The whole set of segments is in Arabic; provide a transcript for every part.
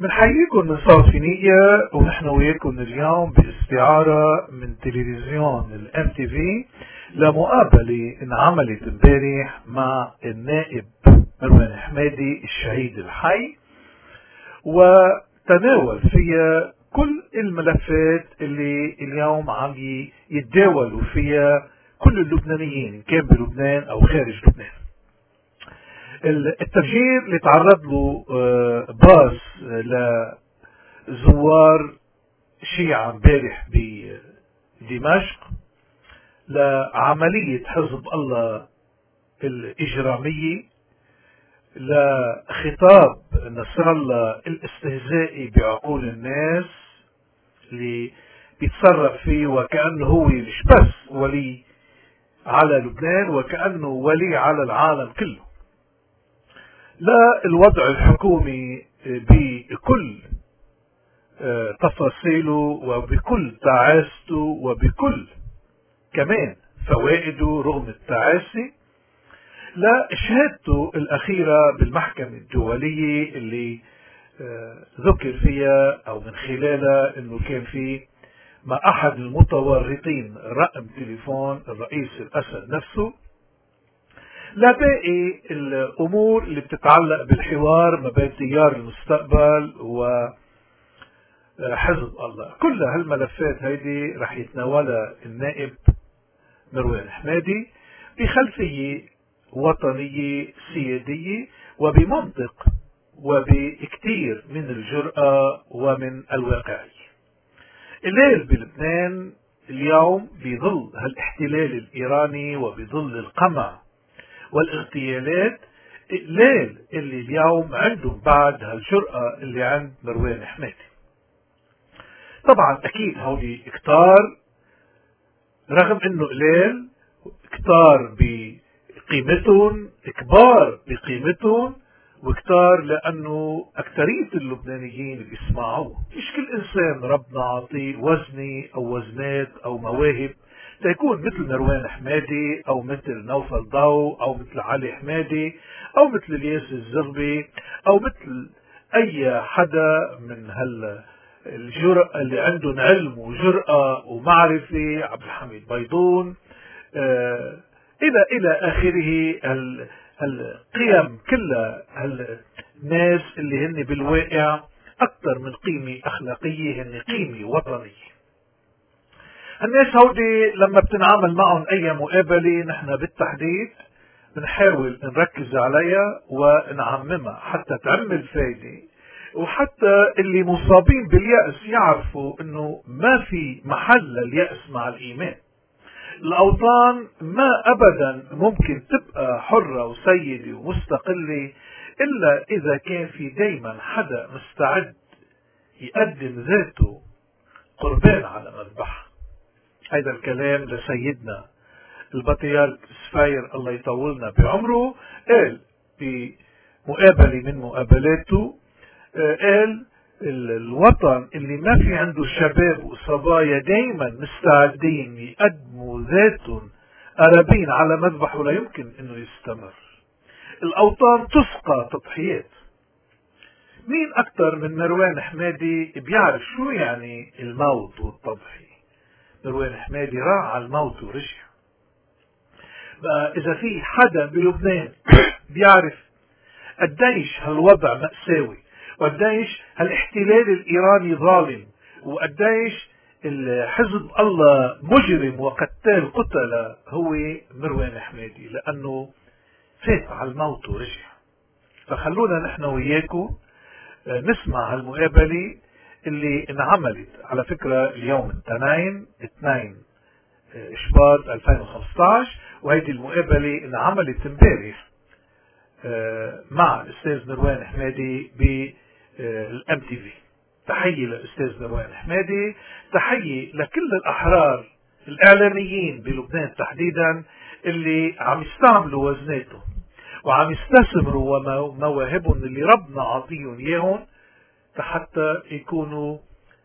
بنحييكم من صافينية، ونحن وياكم اليوم باستعارة من تلفزيون الام تي في لمقابلة انعملت امبارح مع النائب مروان حمادي الشهيد الحي، وتناول فيها كل الملفات اللي اليوم عم يتداولوا فيها كل اللبنانيين إن كان بلبنان أو خارج لبنان. التفجير اللي تعرض له باص لزوار شيعة امبارح بدمشق، لعملية حزب الله الإجرامية، لخطاب نصر الله الاستهزائي بعقول الناس اللي بيتصرف فيه وكأنه هو مش بس ولي على لبنان، وكأنه ولي على العالم كله، لا الوضع الحكومي بكل تفاصيله وبكل تعاسته وبكل كمان فوائده رغم التعاسة، لا شهادته الأخيرة بالمحكمة الدولية اللي ذكر فيها أو من خلالها أنه كان في مع أحد المتورطين رقم تليفون الرئيس الأسد نفسه، لا باقي الأمور اللي بتتعلق بالحوار ما بين تيار المستقبل وحزب الله. كل هالملفات هيدي رح يتناولها النائب مروان حمادي بخلفية وطنية سيادية وبمنطق وبكثير من الجرأة ومن الواقعية. الليل بلبنان اليوم بظل هالاحتلال الإيراني وبظل القمع والاغتيالات، الليل اللي اليوم عندهم بعد هالجرأة اللي عند مروان حمادي. طبعا أكيد هولي كتار، رغم انه قليل كتار بقيمتهم، كبار بقيمتهم، وكتار لانه اكثرية اللبنانيين اللي بيسمعوه مش كل انسان ربنا عطيه وزني او وزنات او مواهب تيكون مثل مروان حمادي او مثل نوفل ضو او مثل علي حمادي او مثل الياس الزغبي او مثل اي حدا من الجرأة اللي عندهم علم وجرأة ومعرفة، عبد الحميد بيضون إلى آخره. القيم كلها الناس اللي هن بالواقع أكثر من قيمة أخلاقية، هن قيمة وطنية. الناس هودي لما بتنعامل معهم أي مقابلة نحن بالتحديد بنحاول نركز عليها ونعممها حتى تعمل فايدة، وحتى اللي مصابين باليأس يعرفوا انه ما في محل لليأس مع الإيمان. الأوطان ما أبدا ممكن تبقى حرة وسيدة ومستقلة إلا إذا كان في دايما حدا مستعد يقدم ذاته قربان على مذبح. هذا الكلام لسيدنا البطيار سفاير الله يطولنا بعمره، قال في مقابلة من مقابلاته، قال الوطن اللي ما في عنده شباب وصبايا دايما مستعدين يقدموا ذاتهم قرابين على مذبحه لا يمكن انه يستمر. الاوطان تسقى تضحيات. مين اكتر من مروان حمادي بيعرف شو يعني الموت والتضحية؟ مروان حمادي راح على الموت ورجع. بقى اذا في حدا بلبنان بيعرف قديش هالوضع مأساوي وقديش هالاحتلال الإيراني ظالم وقديش حزب الله مجرم وقتال قتلة، هو مروان حمادي، لأنه فات على الموت ورجع. فخلونا نحن وياكم نسمع هالمقابلة اللي انعملت على فكرة اليوم الاثنين 2 شباط 2015، وهيدي المقابلة انعملت امبارح مع الأستاذ مروان حمادي بالام تي في. تحية للأستاذ مروان حمادي، تحية لكل الأحرار الإعلاميين بلبنان تحديدا اللي عم يستعملوا وزناتهم وعم يستثمروا مواهبهم اللي ربنا عطيهم إياهم حتى يكونوا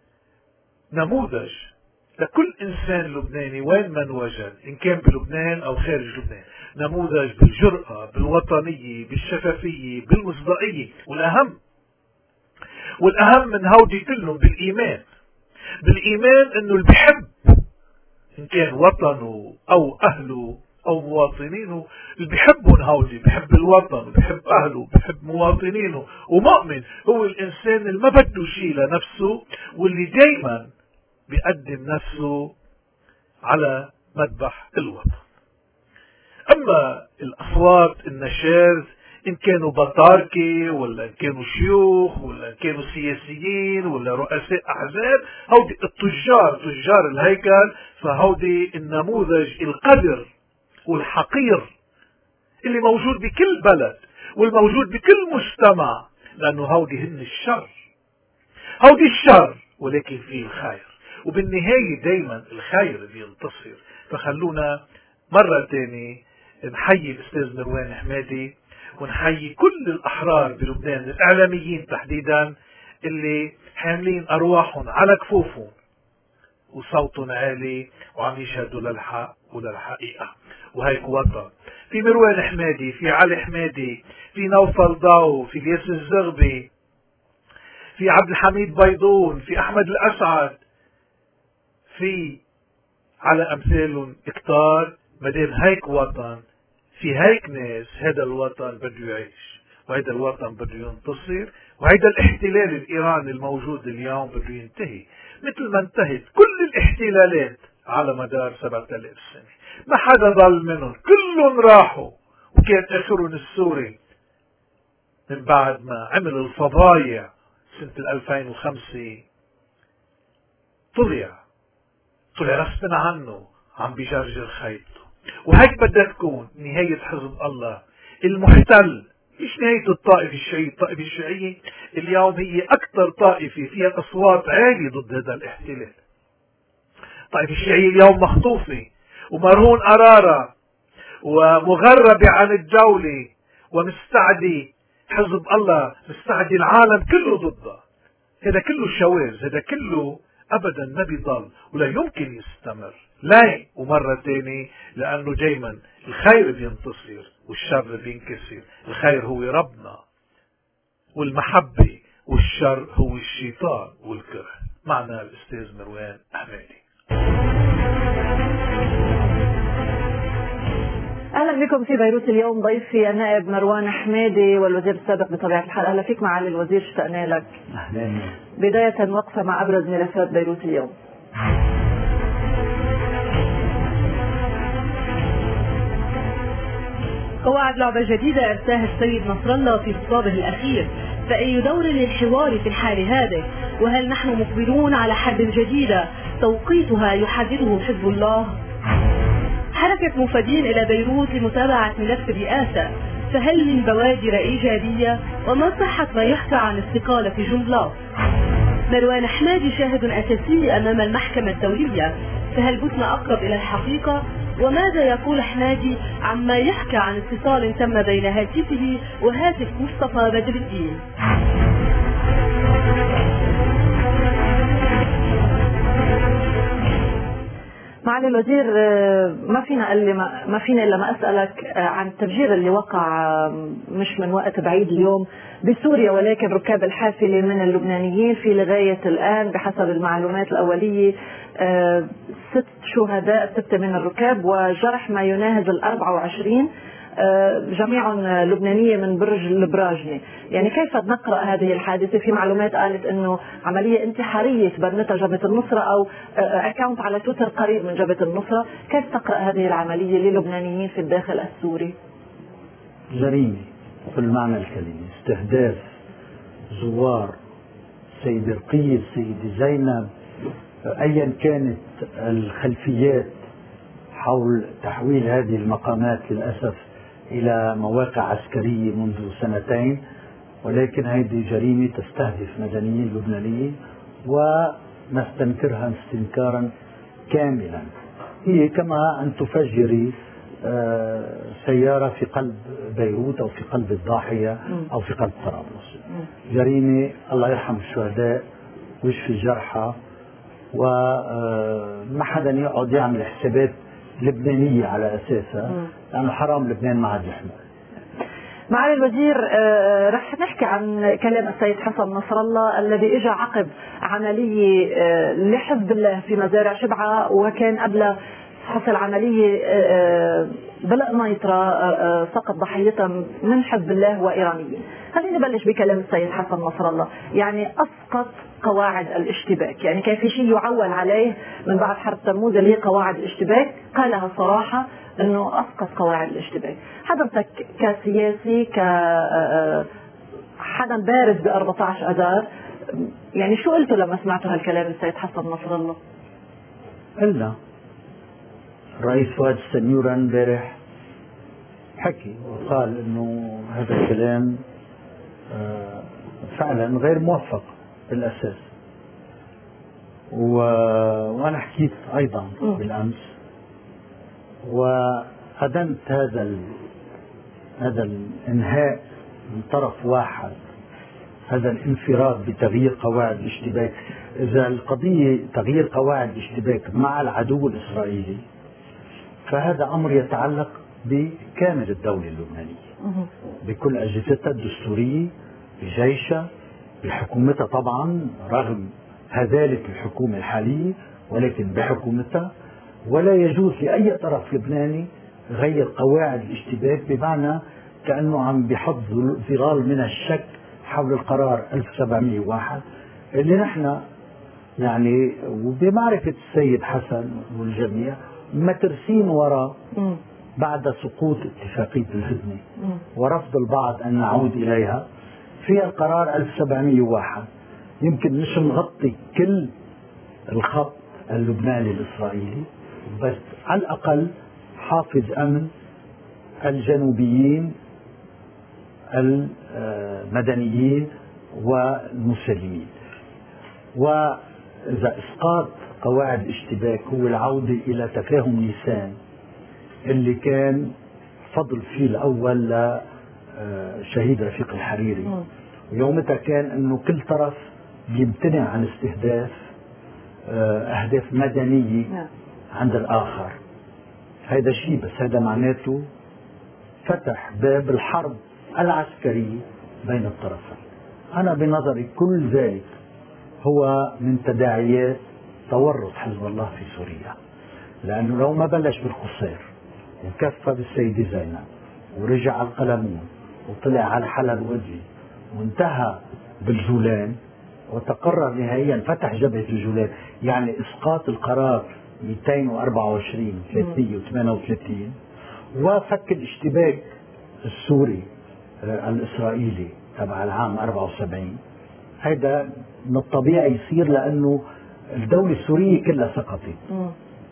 نموذج لكل إنسان لبناني وين من وجد، إن كان بلبنان أو خارج لبنان، نموذج بالجرأة، بالوطنية، بالشفافية، بالمصداقية، والأهم والأهم من هودي كلهم بالإيمان أنه اللي بيحب إن كان وطنه أو أهله أو مواطنينه، اللي بيحبهم هودي بيحب الوطن وبيحب أهله وبيحب مواطنينه ومؤمن، هو الإنسان اللي ما بده شيء لنفسه واللي دايما بيقدم نفسه على مذبح الوطن. أما الأصوات النشاز إن كانوا بطاركة ولا إن كانوا شيوخ ولا إن كانوا سياسيين ولا رؤساء أحزاب، هودي التجار، تجار الهيكل، فهودي النموذج القذر والحقير اللي موجود بكل بلد والموجود بكل مجتمع، لأنه هودي هن الشر، هودي الشر، ولكن فيه الخير، وبالنهاية دايما الخير بينتصر. فخلونا مرة تاني نحيي الأستاذ مروان حمادي ونحيي كل الأحرار بلبنان، الإعلاميين تحديدا، اللي حاملين أرواحهم على كفوفهم وصوتهم عالي وعم يشهدوا للحق وللحقيقة. وهيك وطن، في مروان حمادي، في علي حمادي، في نوفل ضاو، في الياس الزغبي، في عبد الحميد بيضون، في أحمد الأسعد، في على أمثالهم كتار. مدام هيك وطن، في هيك ناس، هذا الوطن بده يعيش، وهذا الوطن بده ينتصر، وهذا الاحتلال الإيراني الموجود اليوم بده ينتهي مثل ما انتهت كل الاحتلالات على مدار 7000 سنة. ما حدا ضل منهم، كلهم راحوا، وكان آخرهم السوري من بعد ما عمل الفضايع سنة 2005 طلع غصبا عنه عم بيجرجر خيطه. وهيك بدها تكون نهاية حزب الله المحتل، مش نهاية الطائفة الشيعية. الطائفة الشيعية اليوم هي أكثر طائفة فيها أصوات عالية ضد هذا الاحتلال. الطائفة الشيعية اليوم مخطوفة ومرهون قرارة ومغربة عن الدولة ومستعدي حزب الله، مستعدي العالم كله ضده. هذا كله شواذ، هذا كله أبدا ما بيضل ولا يمكن يستمر. لا، ومرة تاني، لأنه دايما الخير بينتصر والشر بينكسر. الخير هو ربنا والمحبة، والشر هو الشيطان والكره. معنا الأستاذ مروان حمادي. اهلا بكم في بيروت اليوم. ضيفي النائب مروان حمادي والوزير السابق بطبيعه الحال. اهلا فيك معالي الوزير، اشتقنا لك. اهلا. بدايه وقفه مع ابرز ملفات بيروت اليوم. قواعد لعبة جديدة أرساها السيد نصر الله في خطابه الأخير، فأي دور للحوار في الحال هذا؟ وهل نحن مقبلون على حرب جديدة توقيتها يحدده حزب الله؟ حركة مفادين إلى بيروت لمتابعة ملف الرئاسة، فهل من بوادر إيجابية؟ وما صحة ما يحكى عن استقالة جنبلاط؟ مروان حمادي شاهد أساسي أمام المحكمة الدولية، فهل بتنا أقرب إلى الحقيقة؟ وماذا يقول حمادي عما يحكى عن اتصال تم بين هاتفه وهاتف مصطفى بدر الدين؟ معالي الوزير، ما فينا الا ما اسالك عن التفجير اللي وقع مش من وقت بعيد اليوم بسوريا، ولكن ركاب الحافله من اللبنانيين في لغايه الان بحسب المعلومات الاوليه 6 شهداء، 6 من الركاب، وجرح ما يناهز 24، جميعهم لبنانية من برج البراجني. يعني كيف نقرأ هذه الحادثة؟ في معلومات قالت انه عملية انتحارية تبنتها جبهة النصرة او اكاونت على تويتر قريب من جبهة النصرة. كيف تقرأ هذه العملية للبنانيين في الداخل السوري؟ جريمة بالمعنى الكلمة، استهداف زوار السيدة رقية، السيدة زينب، ايا كانت الخلفيات حول تحويل هذه المقامات للأسف إلى مواقع عسكرية منذ 2 سنين، ولكن هذه جريمة تستهدف مدنيين لبنانيين ونستنكرها استنكارا كاملا. هي كما أن تفجري سيارة في قلب بيروت أو في قلب الضاحية أو في قلب طرابلس. جريمة، الله يرحم الشهداء ويشفي الجرحى، وما حدا يقعد يعمل حسابات لبنانية على أساسها، لأنه حرام لبنان ما عاد يحمل. معالي الوزير، رح نحكي عن كلام السيد حسن نصر الله الذي اجى عقب عملية لحزب الله في مزارع شبعة، وكان قبل حصل عملية بالقنيطرة سقط ضحيتها من حزب الله وإيرانيين. خلينا نبلش بكلام السيد حسن نصر الله. يعني أسقط قواعد الاشتباك، يعني كان في شيء يعول عليه من بعد حرب تموز اللي هي قواعد الاشتباك، قالها صراحة انه اسقط قواعد الاشتباك. حضرتك كسياسي، حدا بارز ب 14 اذار، يعني شو قلتوا لما سمعتوا هالكلام السيد حسن نصر الله؟ قلنا الرئيس فؤاد السنيورة امبارح حكي وقال انه هذا الكلام فعلا غير موفق بالاساس، وانا حكيت ايضا بالامس وأدنت هذا الإنهاء من طرف واحد، هذا الانفراد بتغيير قواعد الاشتباك. إذا القضية تغيير قواعد الاشتباك مع العدو الإسرائيلي فهذا أمر يتعلق بكامل الدولة اللبنانية، بكل أجهزتها الدستورية، بجيشها، بحكومتها طبعا رغم هذالة الحكومة الحالية، ولكن بحكومتها. ولا يجوز لأي طرف لبناني غير قواعد الاشتباك، بمعنى كأنه عم بحط ظلال من الشك حول القرار 1701 اللي نحن يعني وبمعرفة السيد حسن والجميع مترسين وراء بعد سقوط اتفاقية الهدنة ورفض البعض أن نعود إليها. في القرار 1701 يمكن مش نغطي كل الخط اللبناني الإسرائيلي، بس على الأقل حافظ أمن الجنوبيين المدنيين والمسلمين. وإذا إسقاط قواعد الاشتباك هو العودة إلى تفاهم نيسان اللي كان فضل فيه الأول لشهيد رفيق الحريري، ويومتها كان أنه كل طرف يمتنع عن استهداف أهداف مدنية عند الآخر. هذا شيء، بس هذا معناته فتح باب الحرب العسكرية بين الطرفين. أنا بنظري كل ذلك هو من تداعيات تورط حزب الله في سوريا، لأنه لو ما بلش بالقصير وكفى بالسيدة زينب ورجع على القلمون وطلع على حلب وادلي وانتهى بالجولان وتقرر نهائيا فتح جبهة الجولان، يعني إسقاط القرار 224 338 وفك الاشتباك السوري الإسرائيلي تبع العام 74. هذا من الطبيعي يصير لأنه الدولة السورية كلها سقطت،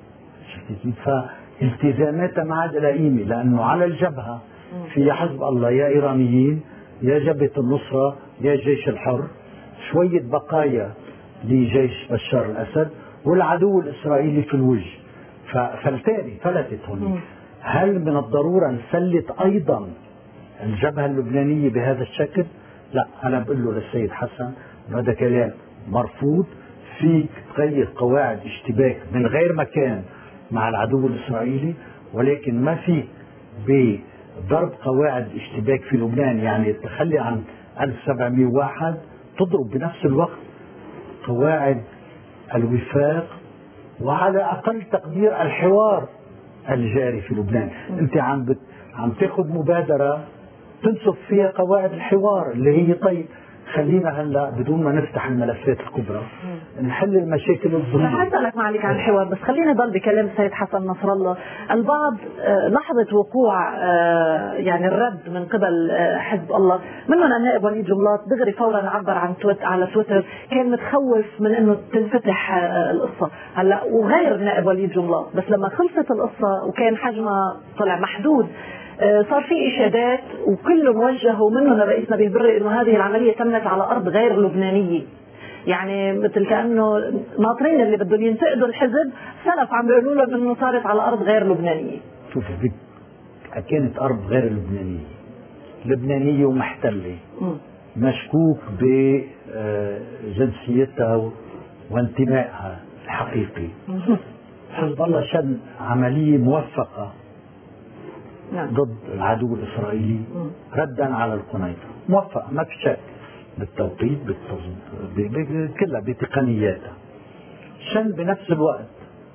فالتزاماتها ما عاد لها قيمة، لأنه على الجبهة في حزب الله يا إيرانيين يا جبهة النصرة يا الجيش الحر، شوية بقايا لجيش بشار الأسد والعدو الإسرائيلي في الوجه، فالتالي فلتت هون. هل من الضرورة نسلط أيضا الجبهة اللبنانية بهذا الشكل؟ لا، أنا بقول له للسيد حسن هذا كلام مرفوض. فيك تغير قواعد اشتباك من غير مكان مع العدو الإسرائيلي، ولكن ما فيك بضرب قواعد اشتباك في لبنان، يعني التخلي عن 1701 تضرب بنفس الوقت قواعد الوفاق وعلى أقل تقدير الحوار الجاري في لبنان. أنت عم تاخذ مبادرة تنصف فيها قواعد الحوار اللي هي طيب خلينا هلا بدون ما نفتح الملفات الكبرى نحل المشاكل الظلمية. رح اسالك معلك عن الحوار، بس خلينا نضل بكلام السيد حسن نصر الله. البعض لحظه وقوع يعني الرد من قبل حزب الله، منهم النائب وليد جملاط دغري فورا عبر عن على تويتر كان متخوف من انه تنفتح القصه هلا، وغير النائب وليد جملاط، بس لما خلصت القصه وكان حجمها طلع محدود صار في إشادات وكله موجه، ومنهم الرئيس نبيل بري انه هذه العمليه تمت على ارض غير لبنانيه، يعني مثل كانه ناطرين اللي بدهم ينتقدوا الحزب سلف عم بيقولوا لهم انه صارت على ارض غير لبنانيه. شوفي كانت ارض غير لبنانيه، لبنانيه ومحتله، مشكوك بجنسيتها وانتمائها الحقيقي. حزب الله شن عمليه موفقه ضد العدو الإسرائيلي ردا على القنيطرة. موفق ما في شك بالتوقيت كلها بتقنياتها. شن بنفس الوقت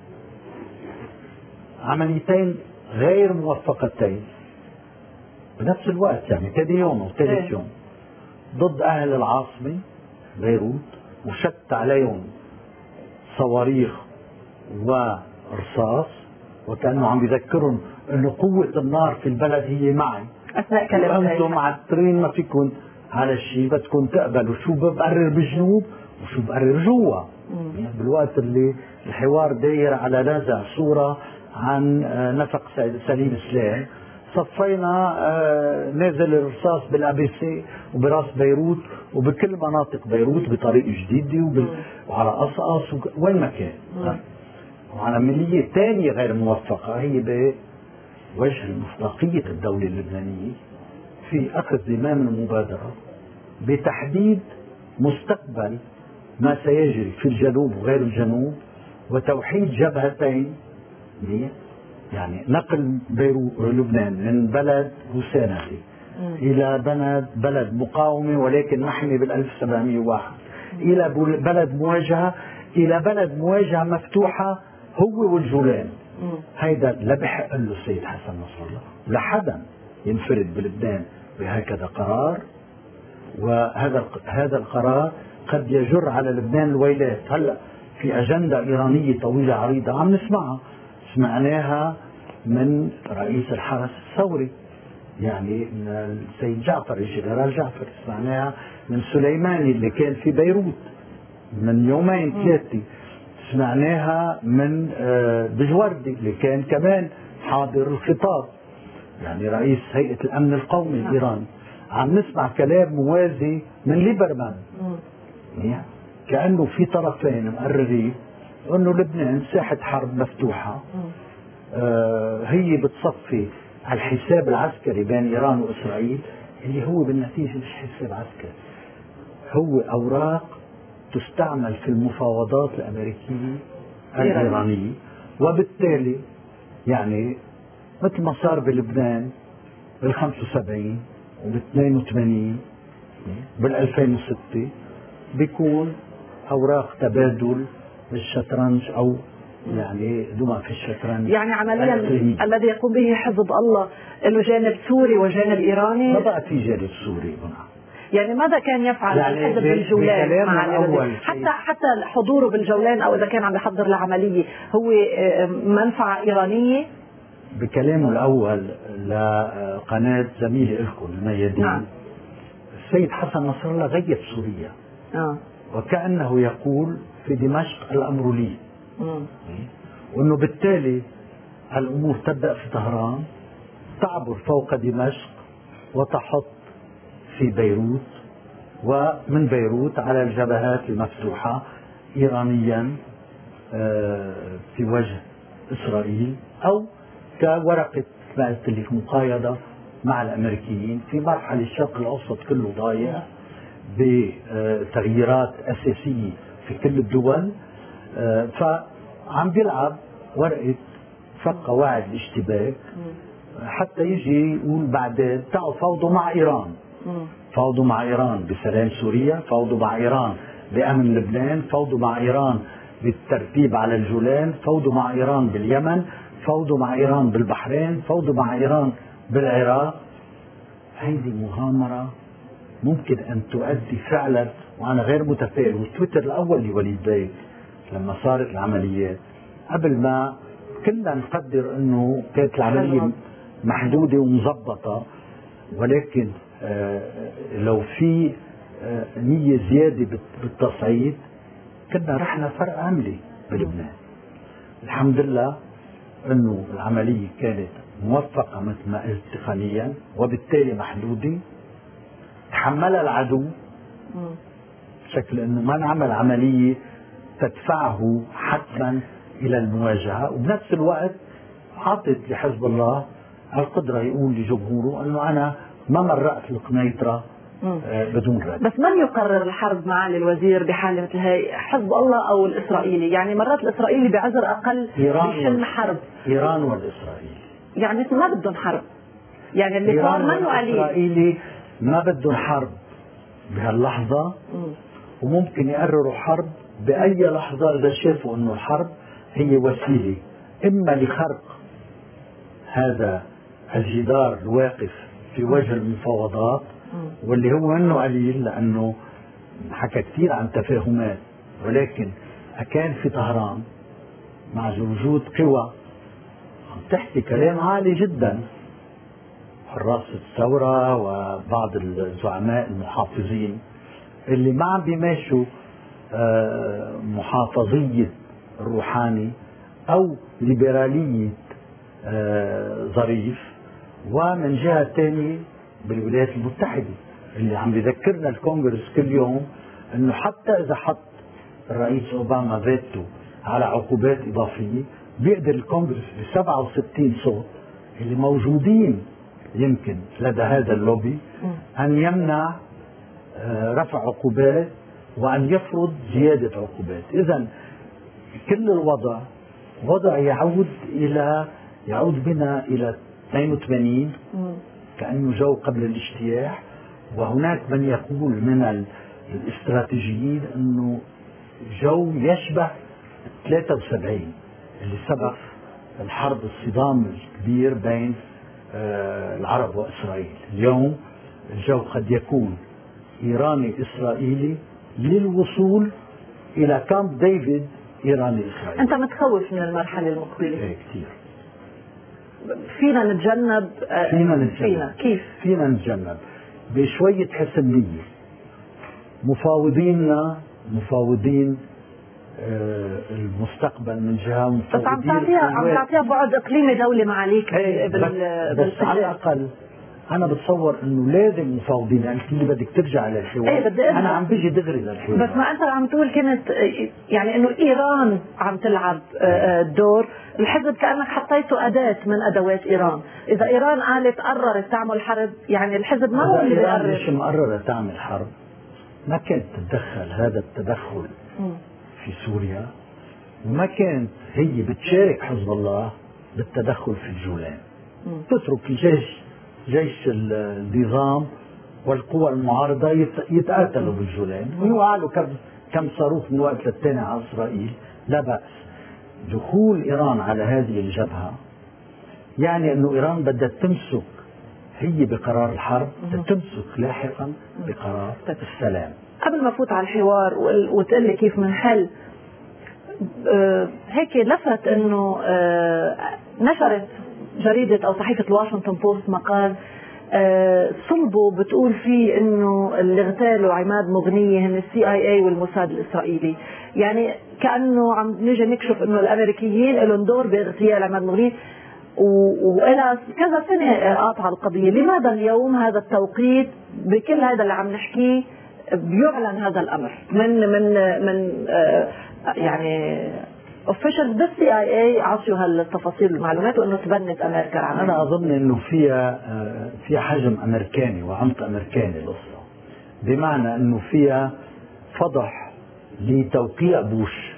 عمليتين غير موفقتين بنفس الوقت، يعني ثاني يوم أو ثالث يوم، ضد أهل العاصمة بيروت، وشت عليهم صواريخ ورصاص، وكأنه عم بيذكرهم أنه قوة النار في البلد هي معي أثناء كلامه. أنتم معترين ما فيكم على الشيء، بدكم تقبلوا شو بقرر بالجنوب وشو بقرر جوا. يعني بالوقت اللي الحوار داير على نزع صورة عن نفق سليم سليم، صفينا نازل الرصاص بالأبيسي وبراس بيروت وبكل مناطق بيروت بطريق جديد وعلى قصقص وين ما كان. وعملية ثانية غير موفقة هي بوجه مصداقية الدولة اللبنانية في أخذ زمام المبادرة بتحديد مستقبل ما سيجري في الجنوب وغير الجنوب، وتوحيد جبهتين، يعني نقل لبنان من بلد روساني إلى بلد مقاومة ولكن محمي بال1701 إلى بلد مواجهة، إلى بلد مواجهة مفتوحة هو والجولان. هيدا لا بحق له السيد حسن نصر الله لحدا ينفرد بلبنان بهكذا قرار، وهذا القرار قد يجر على لبنان الويلات. هلا في أجندة إيرانية طويلة عريضة عم نسمعها، سمعناها من رئيس الحرس الثوري، يعني من السيد جعفر الجنرال جعفر، سمعناها من سليماني اللي كان في بيروت من يومين ثلاثة، سمعناها من بجوردي اللي كان كمان حاضر الخطاب، يعني رئيس هيئة الأمن القومي الإيراني. عم نسمع كلام موازي من ليبرمان، يعني كأنه في طرفين مقررين أنه لبنان ساحة حرب مفتوحة، هي بتصفي الحساب العسكري بين إيران وإسرائيل، اللي هو بالنتيجة مش حساب عسكري، هو أوراق تستعمل في المفاوضات الأمريكية الإيرانية. وبالتالي يعني مثل ما صار بلبنان بال75 وبال82 بال2006 بيكون أوراق تبادل بالشطرنج أو يعني دوما في الشطرنج. يعني عمليا الذي يقوم به حزب الله له جانب سوري وجانب إيراني. ما بقى في جانب سوري هنا. يعني ماذا كان يفعل يعني الحزب بالجولان مع حتى حضوره بالجولان، او اذا كان عم يحضر لعمليه هو منفعه ايرانيه؟ بكلامه الاول لقناه زميلي لكم الميادين، السيد حسن نصر الله غيب سوريا، وكانه يقول في دمشق الامر لي، وانه بالتالي الامور تبدا في طهران، تعبر فوق دمشق وتحط في بيروت، ومن بيروت على الجبهات المفتوحة إيرانيا في وجه إسرائيل، أو كورقة ما قلت لك مقايضة مع الأمريكيين في مرحلة الشرق الأوسط كله ضايع بتغييرات أساسية في كل الدول، فعم بيلعب ورقة فك قواعد الاشتباك حتى يجي يقول بعدين تعالوا فوضوا مع إيران، فوضوا مع إيران بسلام سوريا، فوضوا مع إيران بأمن لبنان، فوضوا مع إيران بالترتيب على الجولان، فوضوا مع إيران باليمن، فوضوا مع إيران بالبحرين، فوضوا مع إيران بالعراق. هذه مغامرة ممكن أن تؤدي فعلا، وأنا غير متفائل. والتويتر الأول لوليد بيك لما صارت العمليات قبل ما كنا نقدر أنه كانت العملية محدودة ومضبطة، ولكن لو في نية زيادة بالتصعيد كنا رحنا فرق عملي بلبنان. الحمد لله انه العملية كانت موفقة مثل ما قلت تقنيا، وبالتالي محدودة، تحملها العدو بشكل انه ما نعمل عملية تدفعه حتما الى المواجهة، وبنفس الوقت عطت لحزب الله القدرة يقول لجمهوره انه انا ما مرقت القنيطرة بدون رد. بس من يقرر الحرب معالي الوزير بحالة مثل هي، حزب الله او الاسرائيلي؟ يعني مرات الاسرائيلي بعذر اقل بشن حرب. ايران والاسرائيلي يعني ما بدهم حرب، يعني اللي صار منه قليل. إسرائيلي ما بدهم حرب بهاللحظة، وممكن يقرروا حرب بأي لحظة إذا شافوا أنه الحرب هي وسيلة إما لخرق هذا الجدار الواقف في وجه المفاوضات، واللي هو منه قليل لأنه حكى كثير عن تفاهمات، ولكن كان في طهران مع وجود قوى عم تحكي كلام عالي جدا، حراس الثورة وبعض الزعماء المحافظين اللي ما عم بيماشوا محافظية الروحاني أو ليبرالية ظريف. ومن جهة ثانية بالولايات المتحدة اللي عم بيذكرنا الكونغرس كل يوم انه حتى اذا حط الرئيس اوباما فيتو على عقوبات اضافية بيقدر الكونغرس ب 67 صوت اللي موجودين يمكن لدى هذا اللوبي ان يمنع رفع عقوبات وان يفرض زيادة عقوبات. اذا كل الوضع وضع يعود بنا الى 82 كأنه جو قبل الاجتياح. وهناك من يقول من الاستراتيجيين انه جو يشبه 73 اللي سبق الحرب الصدام الكبير بين العرب واسرائيل. اليوم الجو قد يكون ايراني اسرائيلي للوصول الى كامب ديفيد ايراني اسرائيلي. انت متخوف من المرحله المقبله؟ ايه كثير. فينا نتجنب كيف؟ فينا نتجنب بشوية حسنية. مفاوضين المستقبل من جهة، بس عم تعطيها بعد اقليمي دولي معاليك. بس على الاقل انا بتصور انه لازم مفاوضين، يعني اللي بدك ترجع للحوار. انا عم بيجي دغري للحوار. بس ما انت عم تقول كنت يعني انه ايران عم تلعب دور، الحزب كانك حطيته اداه من ادوات ايران. اذا ايران قررت تعمل حرب، يعني الحزب ما هو اللي ايران مش مقرره تعمل حرب، ما كانت تتدخل هذا التدخل في سوريا، وما كانت هي بتشارك حزب الله بالتدخل في الجولان. تترك جيش النظام والقوى المعارضة يتقاتلوا بالجولان ويوقعوا كم صاروخ من وقت للتاني على إسرائيل. لا بأس. دخول إيران على هذه الجبهة يعني أنه إيران بدها تمسك هي بقرار الحرب، تمسك لاحقا بقرار السلام. قبل ما فوت على الحوار وتقول لي كيف منحل، هيك لفت أنه نشرت جريدة أو صحيفة الواشنطن بوست مقال صلبوا بتقول فيه انه اللي اغتالوا عماد مغنية هن CIA والموساد الاسرائيلي. يعني كأنه عم نيجي نكشف انه الامريكيين لهم دور باغتيال عماد مغنية، وإلى كذا سنة قاطعة القضية. لماذا اليوم هذا التوقيت بكل هذا اللي عم نحكيه بيعلن هذا الامر من يعني اوفيشال بالCIA عطوا هالتفاصيل والمعلومات، وانه تبنت امريكا العملية؟ انا اظن انه فيها حجم امريكاني وعمق امريكاني القصه، بمعنى انه فيها فضح لتوقيع بوش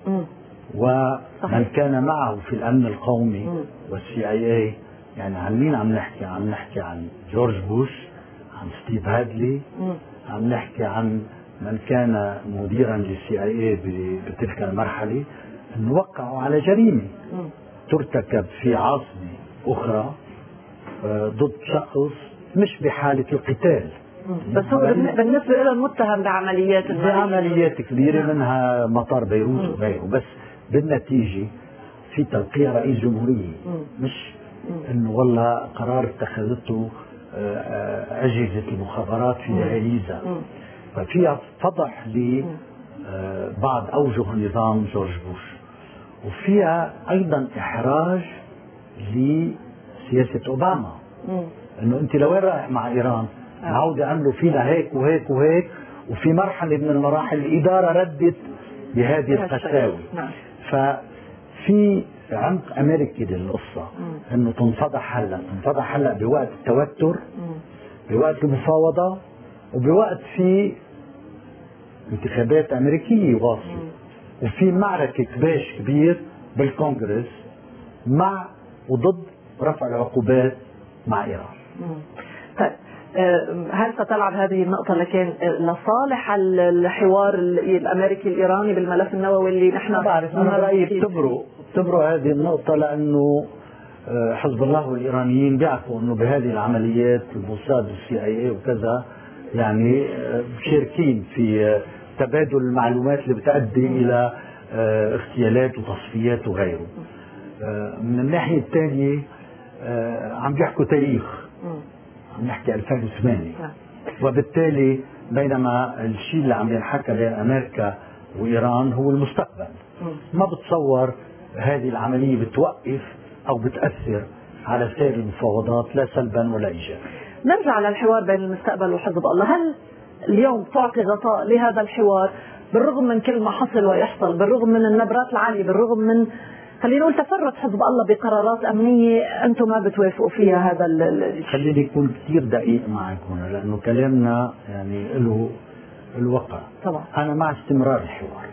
ومن كان معه في الامن القومي والCIA. يعني عن مين عم نحكي؟ عم نحكي عن جورج بوش، عن ستيف هادلي، عم نحكي عن من كان مديرا للCIA بتلك المرحله، أن وقعوا على جريمة ترتكب في عاصمة أخرى ضد شخص مش بحالة القتال، بس هو بالنسبة له متهم بعمليات كبيرة منها مطار بيروت وغيره. بس بالنتيجة في توقيع رئيس جمهورية، مش انه والله قرار اتخذته أجهزة المخابرات في دهاليزها. ففيها فضح لبعض أوجه نظام جورج بوش، وفيها أيضا إحراج لسياسة أوباما، أنه أنت لوين رايح مع إيران؟ عاوز يعملوا فينا هيك وهيك وهيك، وفي مرحلة من المراحل الإدارة ردت بهذه القساوة. ففي عمق أمريكي للقصة، أنه تنفضح هلأ بوقت التوتر، بوقت المفاوضة، وبوقت في انتخابات أمريكية واصلة، وفي معركة كباش كبير بالكونغرس مع وضد رفع العقوبات مع إيران. طيب هل ستلعب هذه النقطة لكن لصالح الحوار الأمريكي الإيراني بالملف النووي اللي نحن بعرف؟ أنا رأيي بتبروا هذه النقطة، لأنه حزب الله والإيرانيين بيعرفوا أنه بهذه العمليات الموساد والCIA وكذا يعني مشاركين في تبادل المعلومات اللي بتؤدي إلى اغتيالات وتصفيات وغيره. من الناحية الثانية عم بيحكوا تاريخ، عم نحكي 2008، وبالتالي بينما الشيء اللي عم ينحكى بين أمريكا وإيران هو المستقبل، ما بتصور هذه العملية بتوقف أو بتأثر على سير المفاوضات لا سلبا ولا إيجابا. نرجع للحوار بين المستقبل وحزب الله. هل اليوم تعطي غطاء لهذا الحوار بالرغم من كل ما حصل ويحصل، بالرغم من النبرات العالية، بالرغم من خلينا نقول تفرد حزب الله بقرارات أمنية أنتم ما بتوافقوا فيها؟ هذا خليني أكون كثير دقيق معك هنا لأنه كلامنا يعني له الوقع. طبعا أنا مع استمرار الحوار،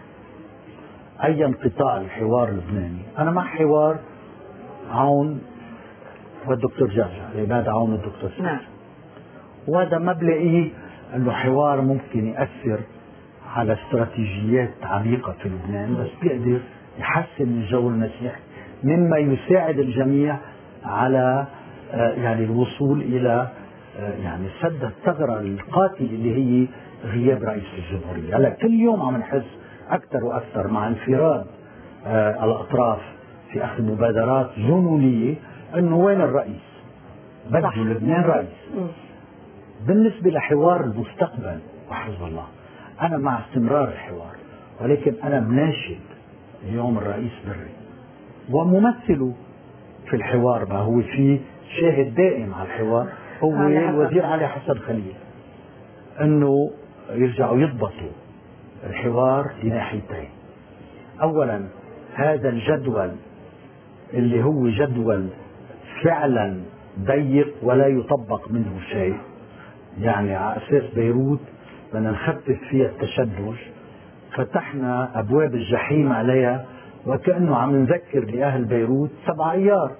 أي انقطاع الحوار اللبناني. أنا مع حوار عون والدكتور جعجع، عباد عون والدكتور جعجع. نعم. وهذا ما بلاقيه أنه حوار ممكن يأثر على استراتيجيات عميقة في لبنان، بس بيقدر يحسن الجو المسيحي مما يساعد الجميع على يعني الوصول إلى يعني سد الثغرة القاتلة اللي هي غياب رئيس الجمهورية. هلا كل يوم عم نحس أكثر وأكثر مع انفراد الأطراف في أخذ مبادرات جنونية أنه وين الرئيس؟ بده لبنان رئيس. بالنسبة لحوار المستقبل وحزب الله، أنا مع استمرار الحوار، ولكن أنا مناشد اليوم الرئيس بري وممثله في الحوار، ما هو في شاهد دائم على الحوار هو الوزير علي حسن خليل، أنه يرجعوا يضبطوا الحوار لناحيتين. أولا هذا الجدول اللي هو جدول فعلا ضيق ولا يطبق منه شيء، يعني على أساس بيروت بدنا نخفف فيها التشدد، فتحنا أبواب الجحيم عليها وكأنه عم نذكر بأهل بيروت 7 أيار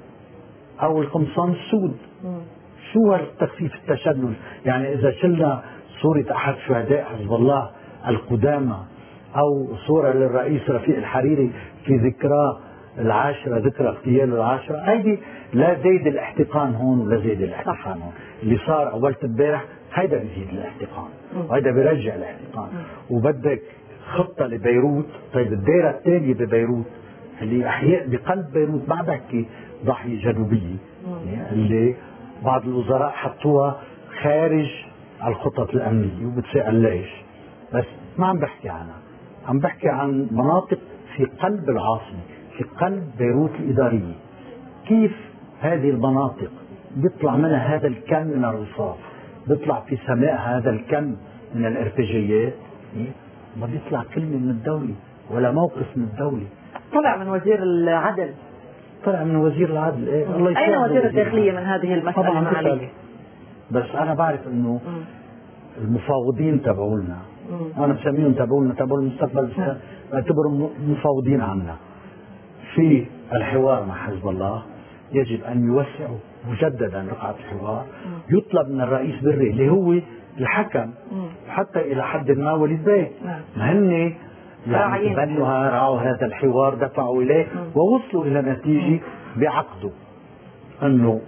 أو القمصان السود. شو هالتخفيف التشدد؟ يعني إذا شلنا صورة أحد شهداء حزب الله القدامى أو صورة للرئيس رفيق الحريري في ذكرى 10، ذكرى اغتياله 10، هيدي لا زيد الاحتقان هون ولا زيد الاحتقان هون. اللي صار أول امبارح هيدا بيزيد الاحتقان وهيدا بيرجع الاحتقان. وبدك خطة لبيروت. طيب الدائرة الثانية ببيروت اللي أحياء بقلب بيروت، ما بحكي ضاحية جنوبية اللي بعض الوزراء حطوها خارج الخطط الأمنية وبتسأل ليش، بس ما عم بحكي عنها، عم بحكي عن مناطق في قلب العاصمة، في قلب بيروت الإدارية. كيف هذه المناطق بيطلع منها هذا الكم من الرصاص، بيطلع في سماء هذا الكم من الارتجاجات، ما بيطلع كلمة من الدولة ولا موقف من الدولة. طلع من وزير العدل، طلع من وزير العدل. إيه؟ الله أين وزير الداخلية من هذه المسألة؟ طبعا عليك. بس أنا بعرف إنه المفاوضين تبعولنا، أنا بسميهم تبعولنا، تبع المستقبل، بعتبرهم مفاوضين عنا في الحوار مع حزب الله. يجب أن يوسعوا مجددا رقعة الحوار. يطلب من الرئيس بري اللي هو الحكم، حتى إلى حد ما وليد بيه، ما هن يعني بنوها رعوا هذا الحوار، دفعوا إليه ووصلوا إلى نتيجة بعقده أنه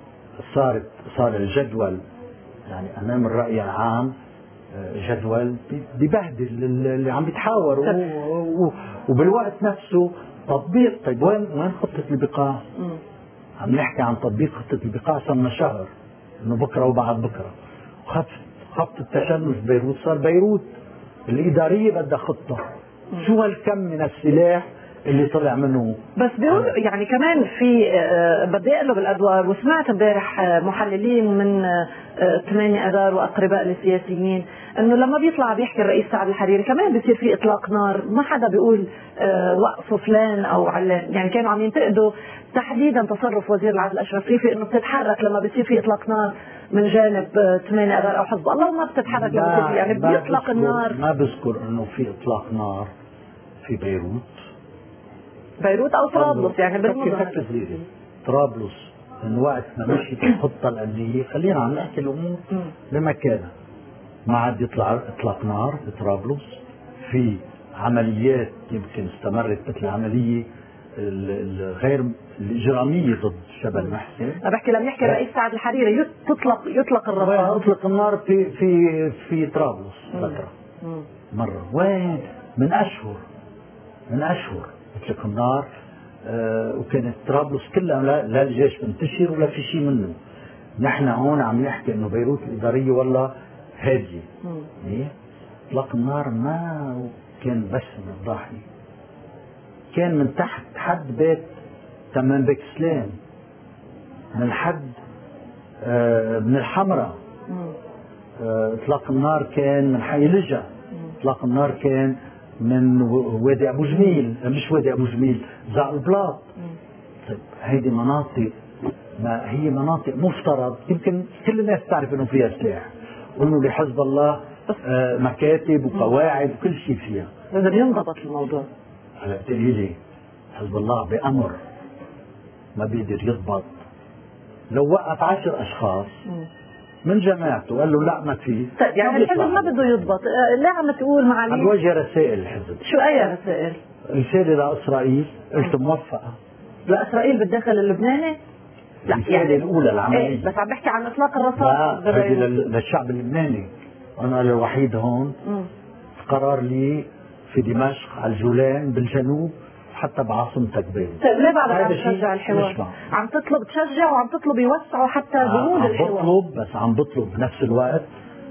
صار الجدول يعني أمام الرأي العام جدول ببهدل اللي عم بيتحاوروا، وبالوقت نفسه تطبيق. طيب وين خطة البقاع؟ عم نحكي عن تطبيق خطة البقاع صرنا شهر، انه بكره وبعد بكره. خط التشنج بيروت صار بيروت الإدارية بدها خطة. شو هالكم من السلاح اللي طلع منه؟ بس بيقول يعني كمان في بدي اقلب الادوار. وسمعت امبارح محللين من 8 اذار واقرباء للسياسيين انه لما بيطلع بيحكي الرئيس سعد الحريري كمان بيصير في اطلاق نار، ما حدا بيقول وقفوا فلان او علان. يعني كانوا عم ينتقدوا تحديدا تصرف وزير العدل اشرف رفيقي انه بتتحرك لما بيصير في اطلاق نار من جانب 8 اذار او حزب الله، وما بتتحرك لما بيصير يعني بيطلق النار. ما بذكر انه في اطلاق نار في بيروت او طرابلس، يعني بالمدن طرابلس من وقت ما مشيت الخطة الأمنية خلينا عم نحكي الأمور بمكانها. ما عاد يطلع إطلاق نار بطرابلس، في عمليات يمكن استمرت مثل العملية الغير الإجرامية ضد جبل محسن. أنا بحكي لما يحكي الرئيس سعد الحريري يطلق الرصاص، يطلق النار في طرابلس فترة مرة، وين من أشهر يطلق النار. وكانت طرابلس كلها لا الجيش منتشر ولا في شيء منه. نحن هون عم نحكي انه بيروت الإدارية والله هادية. اطلاق النار ما كان بس من الضاحية، كان من تحت حد بيت تمام بيك سلام، من حد من الحمراء. اطلاق النار كان من حي لجا، اطلاق النار كان من وادي ابو جميل، مش وادي ابو جميل، زعلبلاط. طيب هيدي مناطق، ما هي مناطق مفترض يمكن كل الناس تعرف انه فيها سلاح، وانه لحزب الله مكاتب وقواعد وكل شيء فيها. لازم ينضبط الموضوع. هلا بتقولي لي حزب الله بأمر ما بيقدر يضبط، لو وقف 10 أشخاص من جماعته وقال له لا ما في. طيب يعني الحزب ما بده يضبط، ليه عم تقول معلي؟ عم وجه رسائل الحزب. شو أي رسائل؟ رسالة لإسرائيل قلت موفقة. لإسرائيل بالداخل اللبناني؟ لا يعني الأولى العملية. إيه بس عم بحكي عن إطلاق الرصاص. لا هذه للشعب اللبناني، أنا الوحيد هون. قرار لي في دمشق على الجولان بالجنوب حتى بعاصمتك بيروت. طيب ليه بعدك عم تشجع الحوار؟ عم تطلب تشجع وعم تطلب يوسعوا حتى جهود الحوار. عم بطلب بنفس الوقت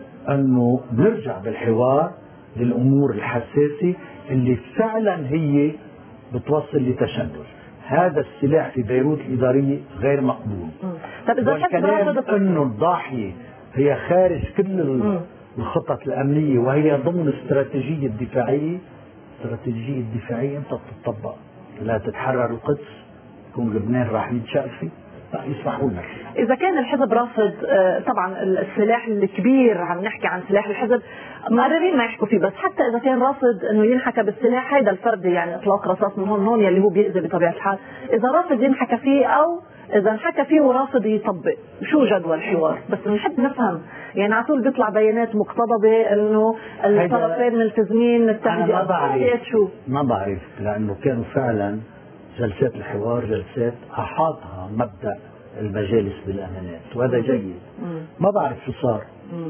انه نرجع بالحوار للامور الحساسة اللي فعلا هي بتوصل لتشنج. هذا السلاح في بيروت الإدارية غير مقبول. طيب إذا والكلام انه الضاحية هي خارج كل الخطط الأمنية وهي ضمن الاستراتيجية الدفاعية. الاستراتيجية الدفاعية أنت بتطبق، لا تتحرر القدس يكون لبنان راح يتشقفي، يسمحوا لنا. إذا كان الحزب رافض طبعا السلاح الكبير، عم نحكي عن سلاح الحزب مقررين ما يحكوا فيه، بس حتى إذا كان رافض إنه ينحكى بالسلاح هيدا الفردي، يعني إطلاق رصاص من هون يلي هو بيأذي بطبيعة الحال، إذا رافض ينحكى فيه أو إذا انحكى فيه ورافض يطبق، شو جدوى الحوار؟ بس بنحب نفهم، يعني على طول بيطلع بيانات مقتضبة إنه الطرفين ملتزمين التهدئة. شو؟ ما بعرف، لأنه كانوا فعلا جلسات الحوار جلسات أحاطها مبدأ المجالس بالأمانات، وهذا جيد. ما بعرف شو صار.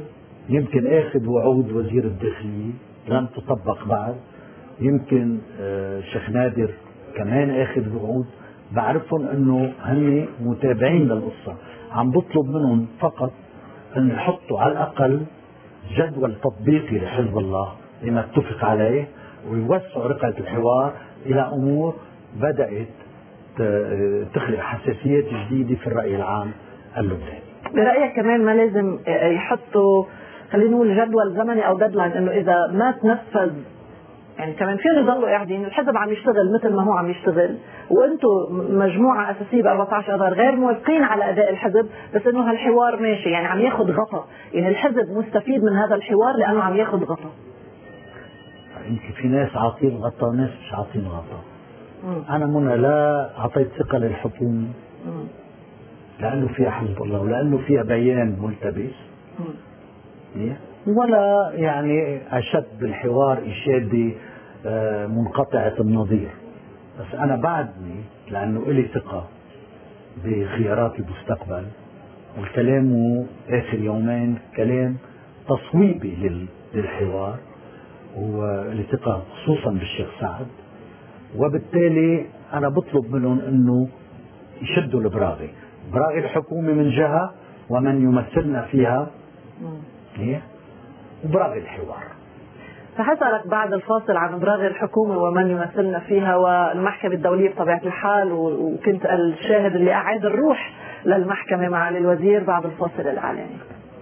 يمكن آخذ وعود وزير الداخلية لم تطبق بعد، يمكن شيخ نادر كمان آخذ وعود. بعرفهم انه هن متابعين للقصة. عم بطلب منهم فقط ان يحطوا على الاقل جدول تطبيقي لحزب الله لما اتفق عليه، ويوسعوا رقعة الحوار الى امور بدأت تخلق حساسيات جديدة في الرأي العام اللبناني. برأيك كمان ما لازم يحطوا خلينا نقول جدول زمني او ديدلاين، انه اذا ما تنفذ يعني كمان فيهم يضلوا قاعدين، الحزب عم يشتغل مثل ما هو عم يشتغل، وانتم مجموعه اساسيه ب 14 اذار غير موافقين على اداء الحزب، بس انه هالحوار ماشي، يعني عم ياخذ غطا، يعني الحزب مستفيد من هذا الحوار لانه عم ياخذ غطا. يمكن في ناس عاطين غطا وناس مش عاطين غطا. انا منى لا اعطيت ثقه للحكومه لانه فيها حزب الله ولانه فيها بيان ملتبس، ولا يعني أشد بالحوار إشادة منقطعة النظير. بس أنا بعدني لأنه إلي ثقة بخيارات المستقبل، والكلام آخر يومين كلام تصويبي للحوار، وإلي ثقة خصوصا بالشيخ سعد، وبالتالي أنا بطلب منهم أنه يشدوا البراغي، براغي الحكومة من جهة ومن يمثلنا فيها وبراغي الحوار. فحسألك بعد الفاصل عن براغي الحكومة ومن يمثلنا فيها والمحكمة الدولية بطبيعة الحال، وكنت الشاهد اللي أعاد الروح للمحكمة معالي الوزير بعد الفاصل الإعلاني.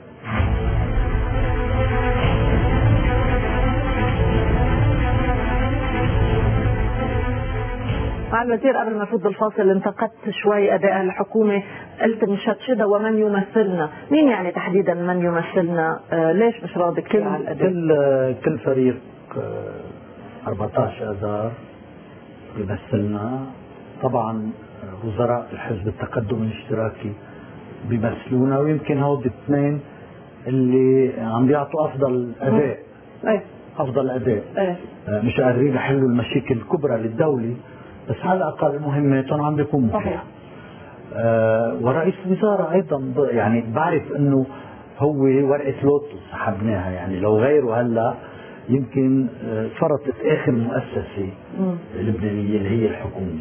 مع الوزير قبل ما نفوت الفاصل انتقدت شوي أداء الحكومة، قلت مشدشدة ومن يمثلنا، مين يعني تحديدا من يمثلنا؟ ليش مش راضي كثير على الأداء؟ كل فريق 14 آذار يمثلنا طبعا وزراء الحزب التقدم الاشتراكي بيمثلونا، ويمكن هود الاثنين اللي عم بيعطوا افضل اداء. افضل اداء. مش قادرين يحلوا المشاكل الكبرى للدوله، بس على الاقل مهمتهم عم بيقوموا فيها. ورئيس الوزراء ايضا يعني بعرف انه هو ورقه لوتو سحبناها، يعني لو غيره هلا يمكن فرطت اخر مؤسسه لبنانيه اللي هي الحكومه.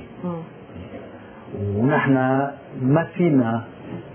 ونحن ما فينا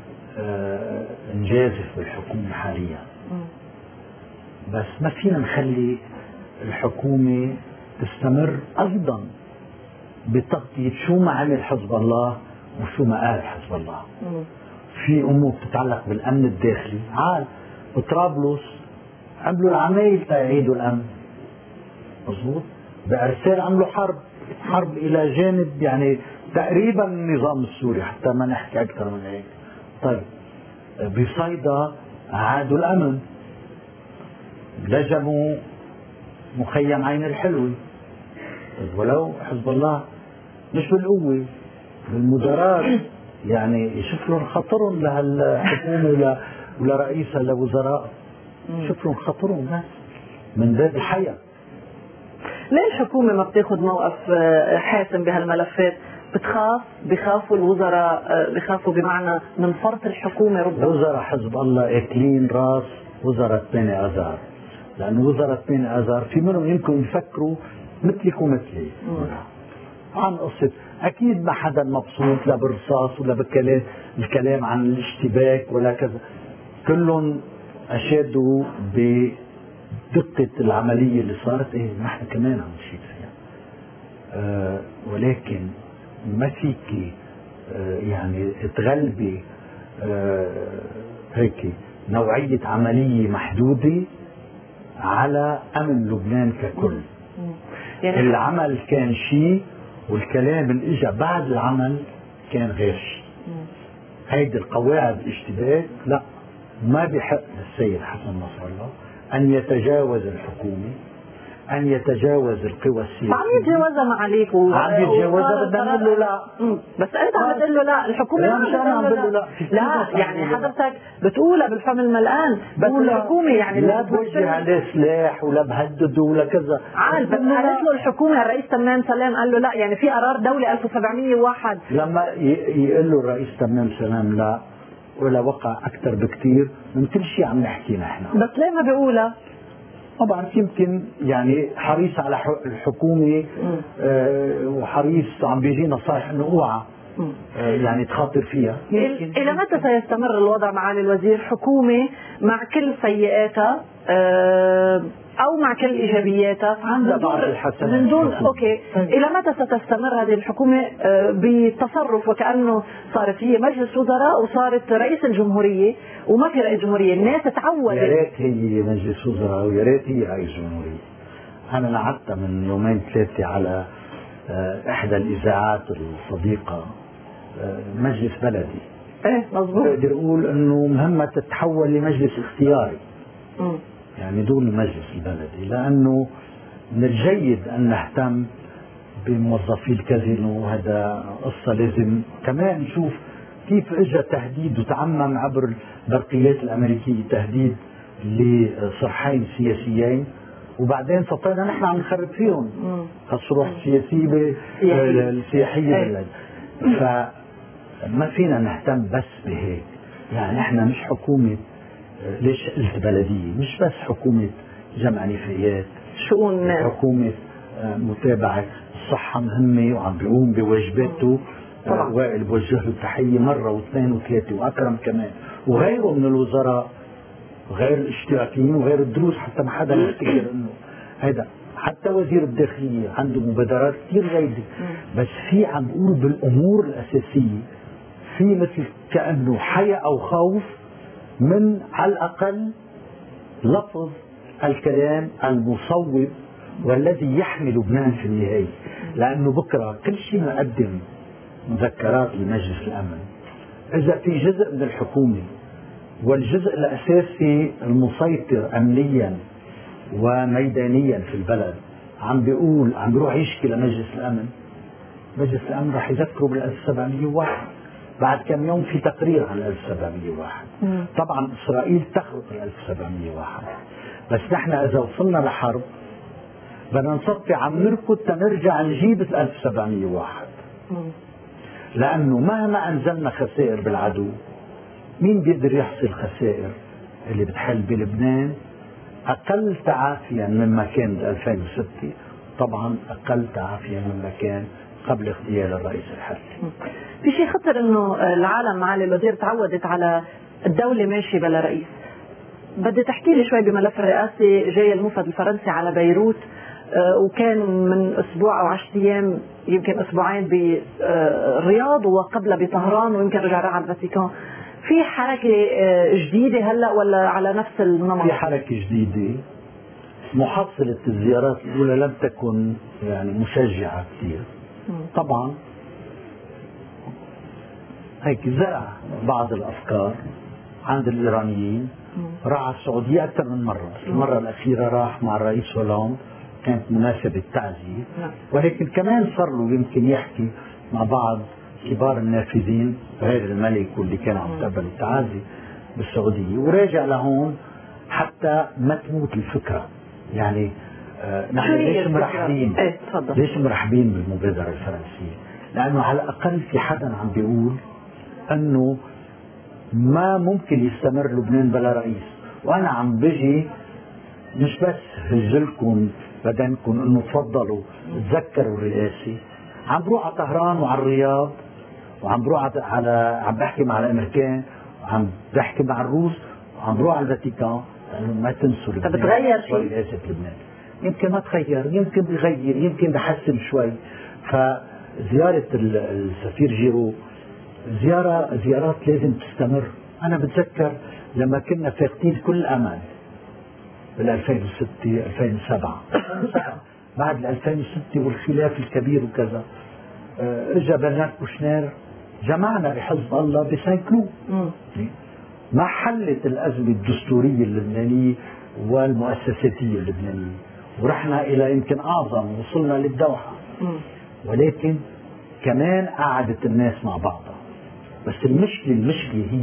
نجازف بالحكومه حاليا، بس ما فينا نخلي الحكومه تستمر ايضا بتغطيه شو ما عمل حزب الله وشو ما قال حزب الله. في امور تتعلق بالامن الداخلي، عال بطرابلس عملوا العمايل تيعيدوا الامن، مضبوط. بارسال عملوا حرب الى جانب يعني تقريبا النظام السوري، حتى ما نحكي اكثر من هيك. طيب بصيدا عادوا الامن، لجموا مخيم عين الحلوه، ولو حزب الله مش بالقوه بالمدراء، يعني يشوف لهم خطرهم لهالحكومه ولرئيسها لوزراء، يشوف لهم خطرهم بس من باب الحياه. ليه الحكومه ما بتاخذ موقف حاسم بهالملفات؟ بخافوا الوزراء، بخافوا بمعنى من فرط الحكومه ربما. وزراء حزب الله اكلين راس وزراء 8 اذار، لانه وزراء 8 اذار في منهم يمكن يفكروا مثلك ومثلي عن قصه. اكيد ما حدا مبسوط لا بالرصاص ولا بالكلام عن الاشتباك ولا كذا، كلهم اشادوا بدقه العمليه اللي صارت. نحن كمان عم نشيد فيها، ولكن ما فيك يعني تغلبي هيك نوعيه عمليه محدوده على امن لبنان ككل. يعني العمل كان شيء والكلام اللي اجى بعد العمل كان غير شيء. هيدي القواعد الاشتباك لا، ما بحق للسيد حسن نصر الله ان يتجاوز الحكومه، ان يتجاوز القوى السياسيه. عم يتجاوزها مع عليك عم يتجاوزها، بدنا نقول له لا. بس انت عم تقول له لا، الحكومه لا، مش انا عم بقول له لا. لا يعني حضرتك بتقولها بالفم الملآن، بس الحكومه يعني لا بوجه عليه سلاح ولا بهدده ولا كذا. بس قالت له الحكومه، الرئيس تمام سلام قال له لا، يعني في قرار دولي 1701 لما يقول له الرئيس تمام سلام لا، ولا وقع اكثر بكثير من كل شيء عم نحكيه نحن. بس ليه ما بيقولها؟ طبعا يمكن يعني حريص على الحكومه، وحريص عم بيجي نصائح انه اوعى يعني تخاطر فيها. الى متى سيستمر الوضع معالي الوزير؟ حكومه مع كل سيئاتها او مع كل ايجابياتها عندها بعض الحسنات من دون اوكي، الى متى ستستمر هذه الحكومه بتصرف وكانه صارت هي مجلس وزراء وصارت رئيس الجمهوريه وما في رئيس جمهوريه؟ الناس تعودت. يا ريت هي مجلس وزراء ويا ريت هي رئيس جمهوريه. انا لعبت من يومين 3 على احدى الاذاعات الصديقه مجلس بلدي. مظبوط. بقدر اقول انه مهمه تتحول لمجلس اختياري. يعني دون المجلس البلدي، لانه من الجيد ان نهتم بموظفي الكازينو، وهذا قصه لازم كمان نشوف كيف اجى تهديد وتعمم عبر البرقيات الامريكيه، تهديد لصرحين سياسيين، وبعدين سطينا نحن عم نخرب فيهم الصروح السياسيه السياحيه. فما فينا نهتم بس بهيك. يعني احنا مش حكومه، ليش قلت بلديه؟ مش بس حكومه جمع نفايات، شؤون، حكومه متابعه الصحه مهمه وعم بيقوم بواجباته. وائل بوجه له التحيه مره واثنين وثلاثه، واكرم كمان، وغيره من الوزراء، غير الاشتراكيين وغير الدروز، حتى ما حدا يفتكر انه هيدا. حتى وزير الداخليه عنده مبادرات كثير جيده، بس في عم بقول بالامور الاساسيه في مثل كانه حياة او خوف من على الاقل لفظ الكلام المصوب والذي يحمي لبنان في النهايه. لانه بكره كل شيء مقدم مذكرات لمجلس الامن، اذا في جزء من الحكومه والجزء الاساسي المسيطر امنيا وميدانيا في البلد عم بيقول عم بيروح يشكي لمجلس الامن، مجلس الأمن راح يذكروا بال 1701. بعد كم يوم في تقرير عن 1701. طبعا إسرائيل تخرق ال 1701. بس نحن إذا وصلنا لحرب بدنا نصفي عم نركض تنرجع نجيب ال 1701. لأنه مهما أنزلنا خسائر بالعدو، مين بيقدر يحصي الخسائر اللي بتحل بلبنان أقل تعافيا مما كان ب 2006، طبعا أقل تعافيا مما كان قبل اغتيال الرئيس الحربي. في شيء خطر انه العالم معالي الوزير تعودت على الدولة ماشي بلا رئيس. بدي تحكي لي شوي بملف الرئاسي. جاي الموفد الفرنسي على بيروت، وكان من اسبوع او 10 ايام يمكن اسبوعين بالرياض وقبل بطهران، ويمكن رجع على الفاتيكان. في حركة جديدة هلا ولا على نفس النمط؟ في حركة جديدة. محصلة الزيارات الأولى لم تكن يعني مشجعة كثير. طبعا هيك زرع بعض الأفكار عند الإيرانيين. راح على السعودية أكثر من مرة. المرة الأخيرة راح مع الرئيس هولاند، كانت مناسبة تعزية، ولكن كمان صار له يمكن يحكي مع بعض كبار النافذين غير الملك واللي كان عم يقبل التعازي بالسعودية، وراجع لهون حتى ما تموت الفكرة. يعني نحن ليش مرحبين؟ ليش مرحبين بالمبادرة الفرنسية؟ لأنه على الأقل في حدا عم بيقول أنه ما ممكن يستمر لبنان بلا رئيس، وأنا عم بجي مش بس هجلكم بدنكم أنه تفضلوا تذكروا الرئاسي، عم بروح على طهران وعلى الرياض، وعم بروح عم بحكي مع الأمريكان، وعم بحكي مع الروس، وعم بروح على الفاتيكان، لأنه ما تنسوا لبنان. بتغير شيء؟ ورئاسة لبنان يمكن ما تغير، يمكن بيغير، يمكن بحسن شوي. فزيارة السفير جيرو زيارات لازم تستمر. أنا بتذكر لما كنا فاقدين كل أمل بال 2006 2007 بعد 2006 والخلاف الكبير وكذا، اجى برنارد كوشنير جمعنا بحزب الله بسان كلو. ما حلت الأزمة الدستورية اللبنانية والمؤسساتية اللبنانية، ورحنا إلى يمكن أعظم، وصلنا للدوحة، ولكن كمان قعدت الناس مع بعضها. بس المشكلة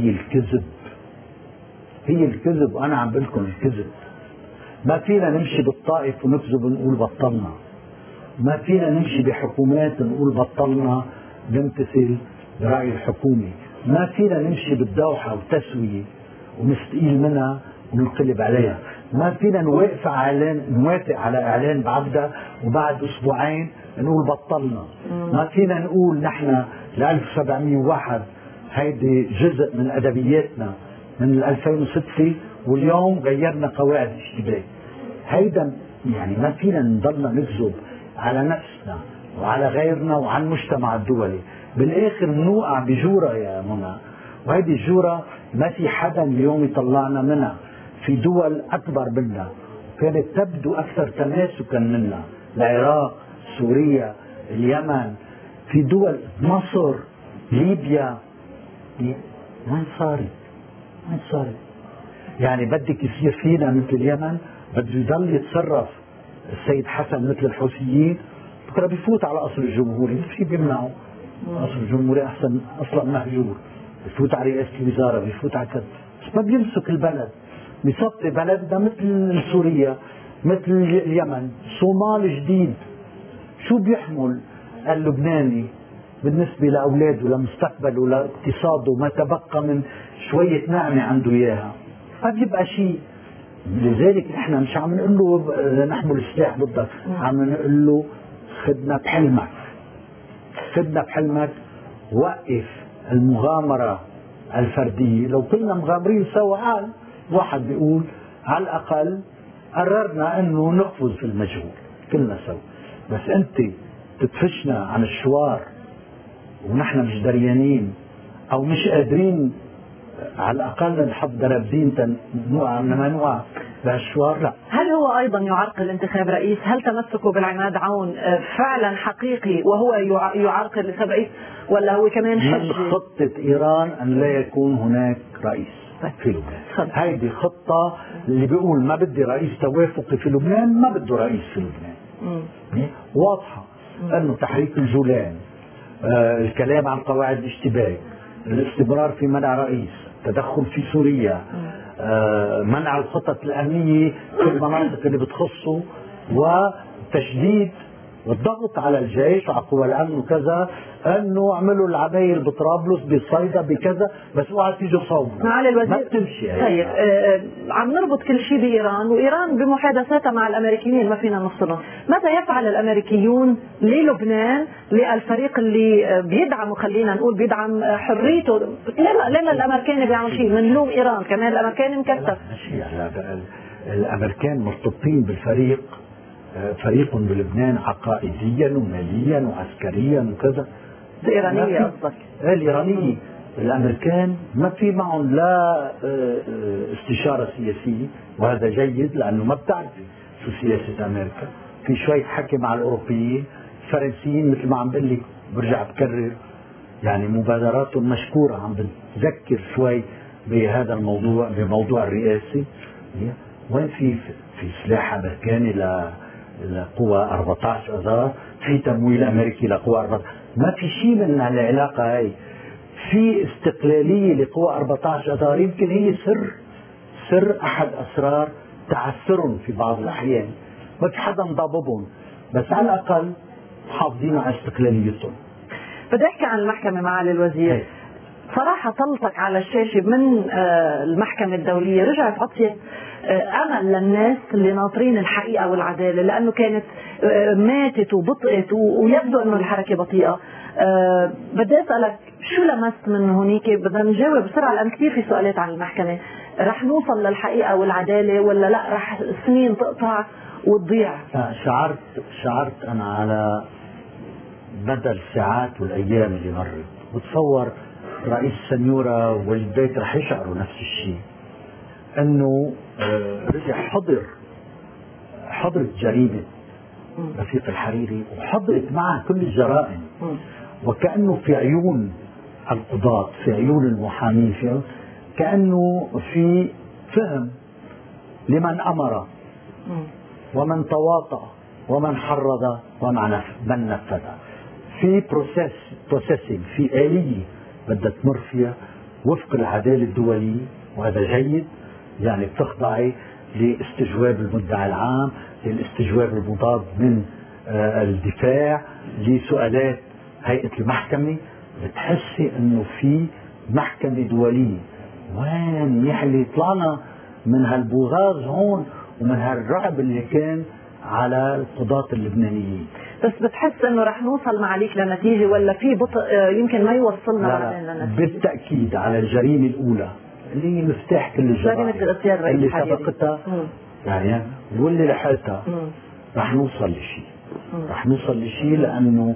هي الكذب، وأنا عم بقول لكم الكذب. ما فينا نمشي بالطائف ونكذب ونقول بطلنا، ما فينا نمشي بحكومات نقول بطلنا نمتثل برأي الحكومة، ما فينا نمشي بالدوحة وتسوية ونستقيل منها وننقلب عليها، ما فينا نوافق على إعلان بعبدة وبعد أسبوعين نقول بطلنا، ما فينا نقول نحن ل 1701 هيدي جزء من أدبياتنا من 2006 واليوم غيرنا قواعد الاشتباك. هيدا يعني ما فينا نضلنا نكذب على نفسنا وعلى غيرنا وعلى المجتمع الدولي. بالاخر بنوقع بجورة يا منى، وهيدي الجورة ما في حدا اليوم يطلعنا منها. في دول اكبر منا كانت تبدو اكثر تماسكا منا، العراق، سوريا، اليمن، في دول مصر، ليبيا، ما صارت. يعني بدك يصير فينا مثل اليمن، بده يضل يتصرف السيد حسن مثل الحوثيين، بكره بيفوت على قصر الجمهوري، شو بيمنعه؟ قصر الجمهوري احسن اصلا مهجور، بيفوت على رئاسة الوزارة، بيفوت على كذا، بس ما بيمسك البلد، بيسطي بلدنا مثل سوريا، مثل اليمن، صومال جديد. شو بيحمل اللبناني بالنسبة لأولاده، لمستقبله، لاقتصاده، ما تبقى من شوية نعمة عنده إياها؟ ما بيبقى شيء. لذلك نحن مش عم نقول له نحمل السلاح ضدك، عم نقول له خدنا بحلمك، وقف المغامرة الفردية. لو كلنا مغامرين سوا، واحد بيقول على الأقل قررنا أنه نقفز في المجهول كلنا سوا. بس أنت تدفشنا عن الشوار ونحن مش دريانين أو مش قادرين على الأقل نحط درابزين نوقع ما نوقع بهالشوار. لا. هل هو أيضا يعرقل انتخاب رئيس؟ هل تمسكه بالعماد عون فعلا حقيقي وهو يعرقل انتخاب رئيس، ولا هو كمان حجة؟ من خطة إيران أن لا يكون هناك رئيس في لبنان. هيدي خطة اللي بيقول ما بدي رئيس توافقي في لبنان، ما بده رئيس في لبنان. واضحة أنه تحريك الجولان الكلام عن قواعد الاشتباك، الاستمرار في منع رئيس، التدخل في سوريا، منع الخطط الأمنية في المناطق اللي بتخصه، وتشديد والضغط على الجيش وعلى قوى الامن وكذا انه اعملوا العمايل بطرابلس بصيدا بكذا، بس اوعى تيجوا صوبوا. معالي الوزير ما بتمشي هي. طيب عم نربط كل شيء بايران، وايران بمحادثاتها مع الامريكيين ما فينا نفصلهم، ماذا يفعل الامريكيون للبنان، للفريق اللي بيدعم، وخلينا نقول بيدعم حريته؟ لما الامريكان بيعملوا شيء بنلوم ايران، كمان الامريكان مكتف. ماشي، الامريكان مرتبطين بالفريق، فريق بلبنان عقائديا وماليا وعسكريا وكذا. الإيرانية قصدك؟ الإيرانية. الأمريكان ما في معهم لا استشارة سياسية، وهذا جيد لأنه ما بتعرفي شو سياسة أمريكا. في شوية حكي مع الأوروبيين، الفرنسيين مثل ما عم بقول لك برجع بكرر، يعني مبادراتهم مشكورة، عم بتذكر شوي بهذا الموضوع، بموضوع الرئاسي. وين في سلاح أمريكاني لقوى 14 أذار، في تمويل أمريكي لقوى 14، ما في شيء من العلاقة هاي. في استقلالية لقوى 14 أذار، يمكن هي سر أحد أسرار تعثرهم في بعض الأحيان، ما في حدا مضببهم، بس على الأقل محافظين على استقلاليتهم. بدي أحكي عن المحكمة معالي الوزير. صراحة طلتك على الشاشة من المحكمة الدولية رجعت عطيت أمل للناس اللي ناطرين الحقيقة والعدالة، لأنه كانت ماتت وبطئت ويبدو أنه الحركة بطيئة. بدي أسألك شو لمست من هونيك؟ بدنا نجاوب بسرعة لأن كثير في سؤالات عن المحكمة. رح نوصل للحقيقة والعدالة ولا لا رح سنين تقطع وتضيع؟ شعرت أنا على مدى الساعات والأيام اللي مرت، بتصور رئيس السنيورة والبيت رح يشعروا نفس الشيء، انه رجع حضرت جريمة رفيق الحريري، وحضرت معه كل الجرائم، وكأنه في عيون القضاة، في عيون المحامين، كأنه في فهم لمن أمر ومن تواطأ ومن حرض ومن نفذ. في بروسيسنج، في آلية بدها تمر فيها وفق العدالة الدولية، وهذا جيد. يعني بتخضعي لاستجواب المدعي العام، للاستجواب المضاد من الدفاع، لسؤالات هيئة المحكمة، بتحسي انه في محكمة دولية. وين يحلي طلعنا من هالبوغاز هون ومن هالرعب اللي كان على القضاة اللبنانيين. بس بتحس انه رح نوصل معاليك لنتيجة ولا في بطء يمكن ما يوصلنا بعدين لنتيجة؟ بالتأكيد على الجريمة الأولى اللي هي مفتاح كل الجرائم اللي سبقتها يعني واللي لحقتها، رح نوصل لشيء، لأنه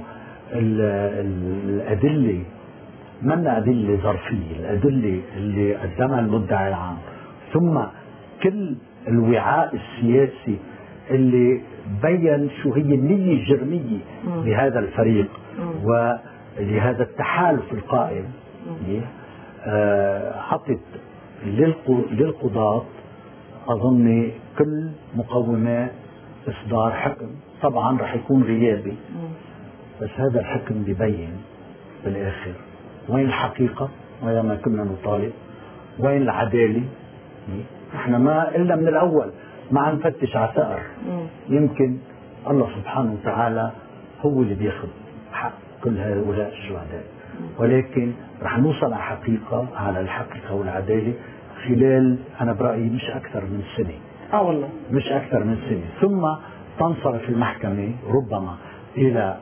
الأدلة منا أدلة ظرفية، الأدلة اللي قدمها المدعي العام، ثم كل الوعاء السياسي اللي بين شو هي النية الجرمية لهذا الفريق ولهذا التحالف القائم، حطت للقضاة أظن كل مقومات إصدار حكم. طبعا رح يكون غيابي، بس هذا الحكم بيبين بالآخر وين الحقيقة، وهذا ما كنا نطالب، وين العدالة. احنا ما إلا من الأول ما عم نفتش على ثأر، يمكن الله سبحانه وتعالى هو اللي بياخذ حق كل هؤلاء الشهداء، ولكن رح نوصل على الحقيقة والعدالة خلال أنا برأيي مش أكثر من سنة. والله مش أكثر من سنة، ثم تنصرف المحكمة ربما إلى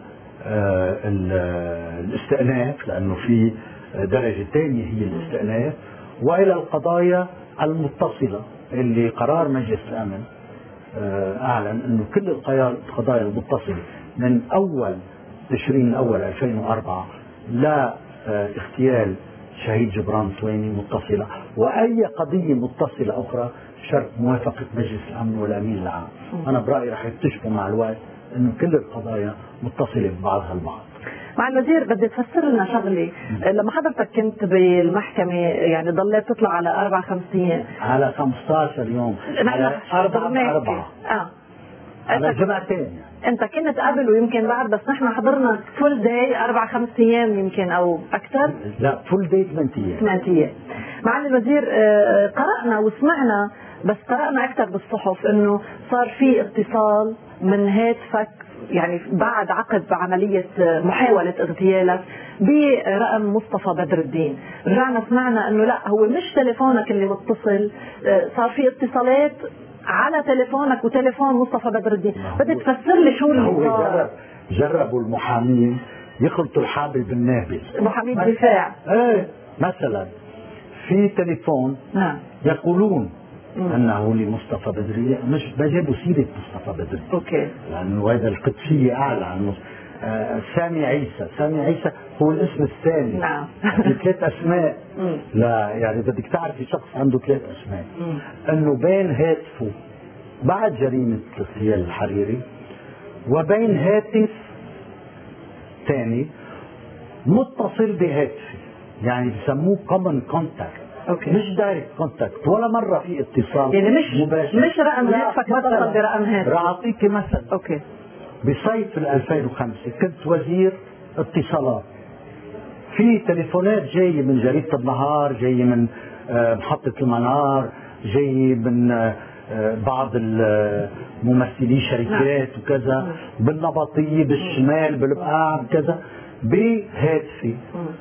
الاستئناف، لأنه في درجة ثانية هي الاستئناف، وإلى القضايا المتصلة اللي قرار مجلس الأمن أعلن أنه كل القضايا المتصلة من أول تشرين الأول 2004 لا اغتيال شهيد جبران تويني متصلة، وأي قضية متصلة أخرى شرط موافقة مجلس الأمن والأمين العام. أنا برأيي رح يكتشفوا مع الوقت أنه كل القضايا متصلة ببعضها البعض. مع الوزير بدي تفسر لنا شغلة، لما حضرتك كنت بالمحكمة يعني ضليت تطلع على 4-5 أيام، على 15 يوم، على 4 على جمعتين يعني. انت كنت قبل ويمكن بعد، بس نحن حضرنا فول داي 4-5 ايام يمكن او اكثر. لا فول داي 8 ايام. 8 ايام. معالي الوزير، قرأنا وسمعنا، بس قرأنا اكثر بالصحف انه صار في اتصال من هاتفك يعني بعد عقد عملية محاولة اغتيالك برقم مصطفى بدر الدين. رجعنا سمعنا انه لا، هو مش تليفونك اللي متصل، صار في اتصالات على تليفونك وتليفون مصطفى بدر الدين. بدك تفسر لي شو اللي صار؟ جربوا المحامين يخلطوا الحابل بالنابل. محامين دفاع. ايه مثلا في تليفون يقولون انه لمصطفى بدري، مش بجيبوا سيره مصطفى بدري. اوكي. لانه هذا القدسيه اعلى عن سامي عيسى. سامي عيسى هو الاسم الثاني. نعم. في 3 اسماء. لا يعني بدك تعرفي شخص عنده 3 اسماء. انه بين هاتفه بعد جريمه اغتيال الحريري وبين هاتف ثاني متصل بهاتفي، يعني بسموه كومن كونتاكت. أوكي. مش دايركت كونتاكت، ولا مره في اتصال يعني مش مباشر. مش رقم هاتفك متصل برقم هاتف. راح اعطيكي مثل. اوكي. بصيف 2005 كنت وزير اتصالات، في تليفونات جايه من جريده النهار، جايه من محطه المنار، جايه من بعض الممثلي شركات وكذا، بالنبطيه بالشمال بالبقاع كذا، بهاتفي.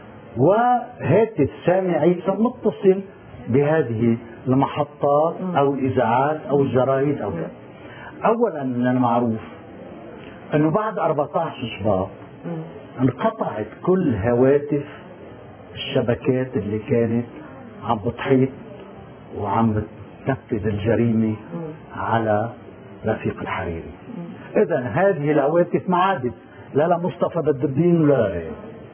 وهاتف سامي عيسى متصل بهذه المحطات او الاذاعات او الجرايد او كذا. اولا من المعروف انه بعد 14 شباط انقطعت كل هواتف الشبكات اللي كانت عم بتحيط وعم بتنفذ الجريمه على رفيق الحريري. اذا هذه الهواتف ما عادت لا لمصطفى بدر الدين ولا غيره.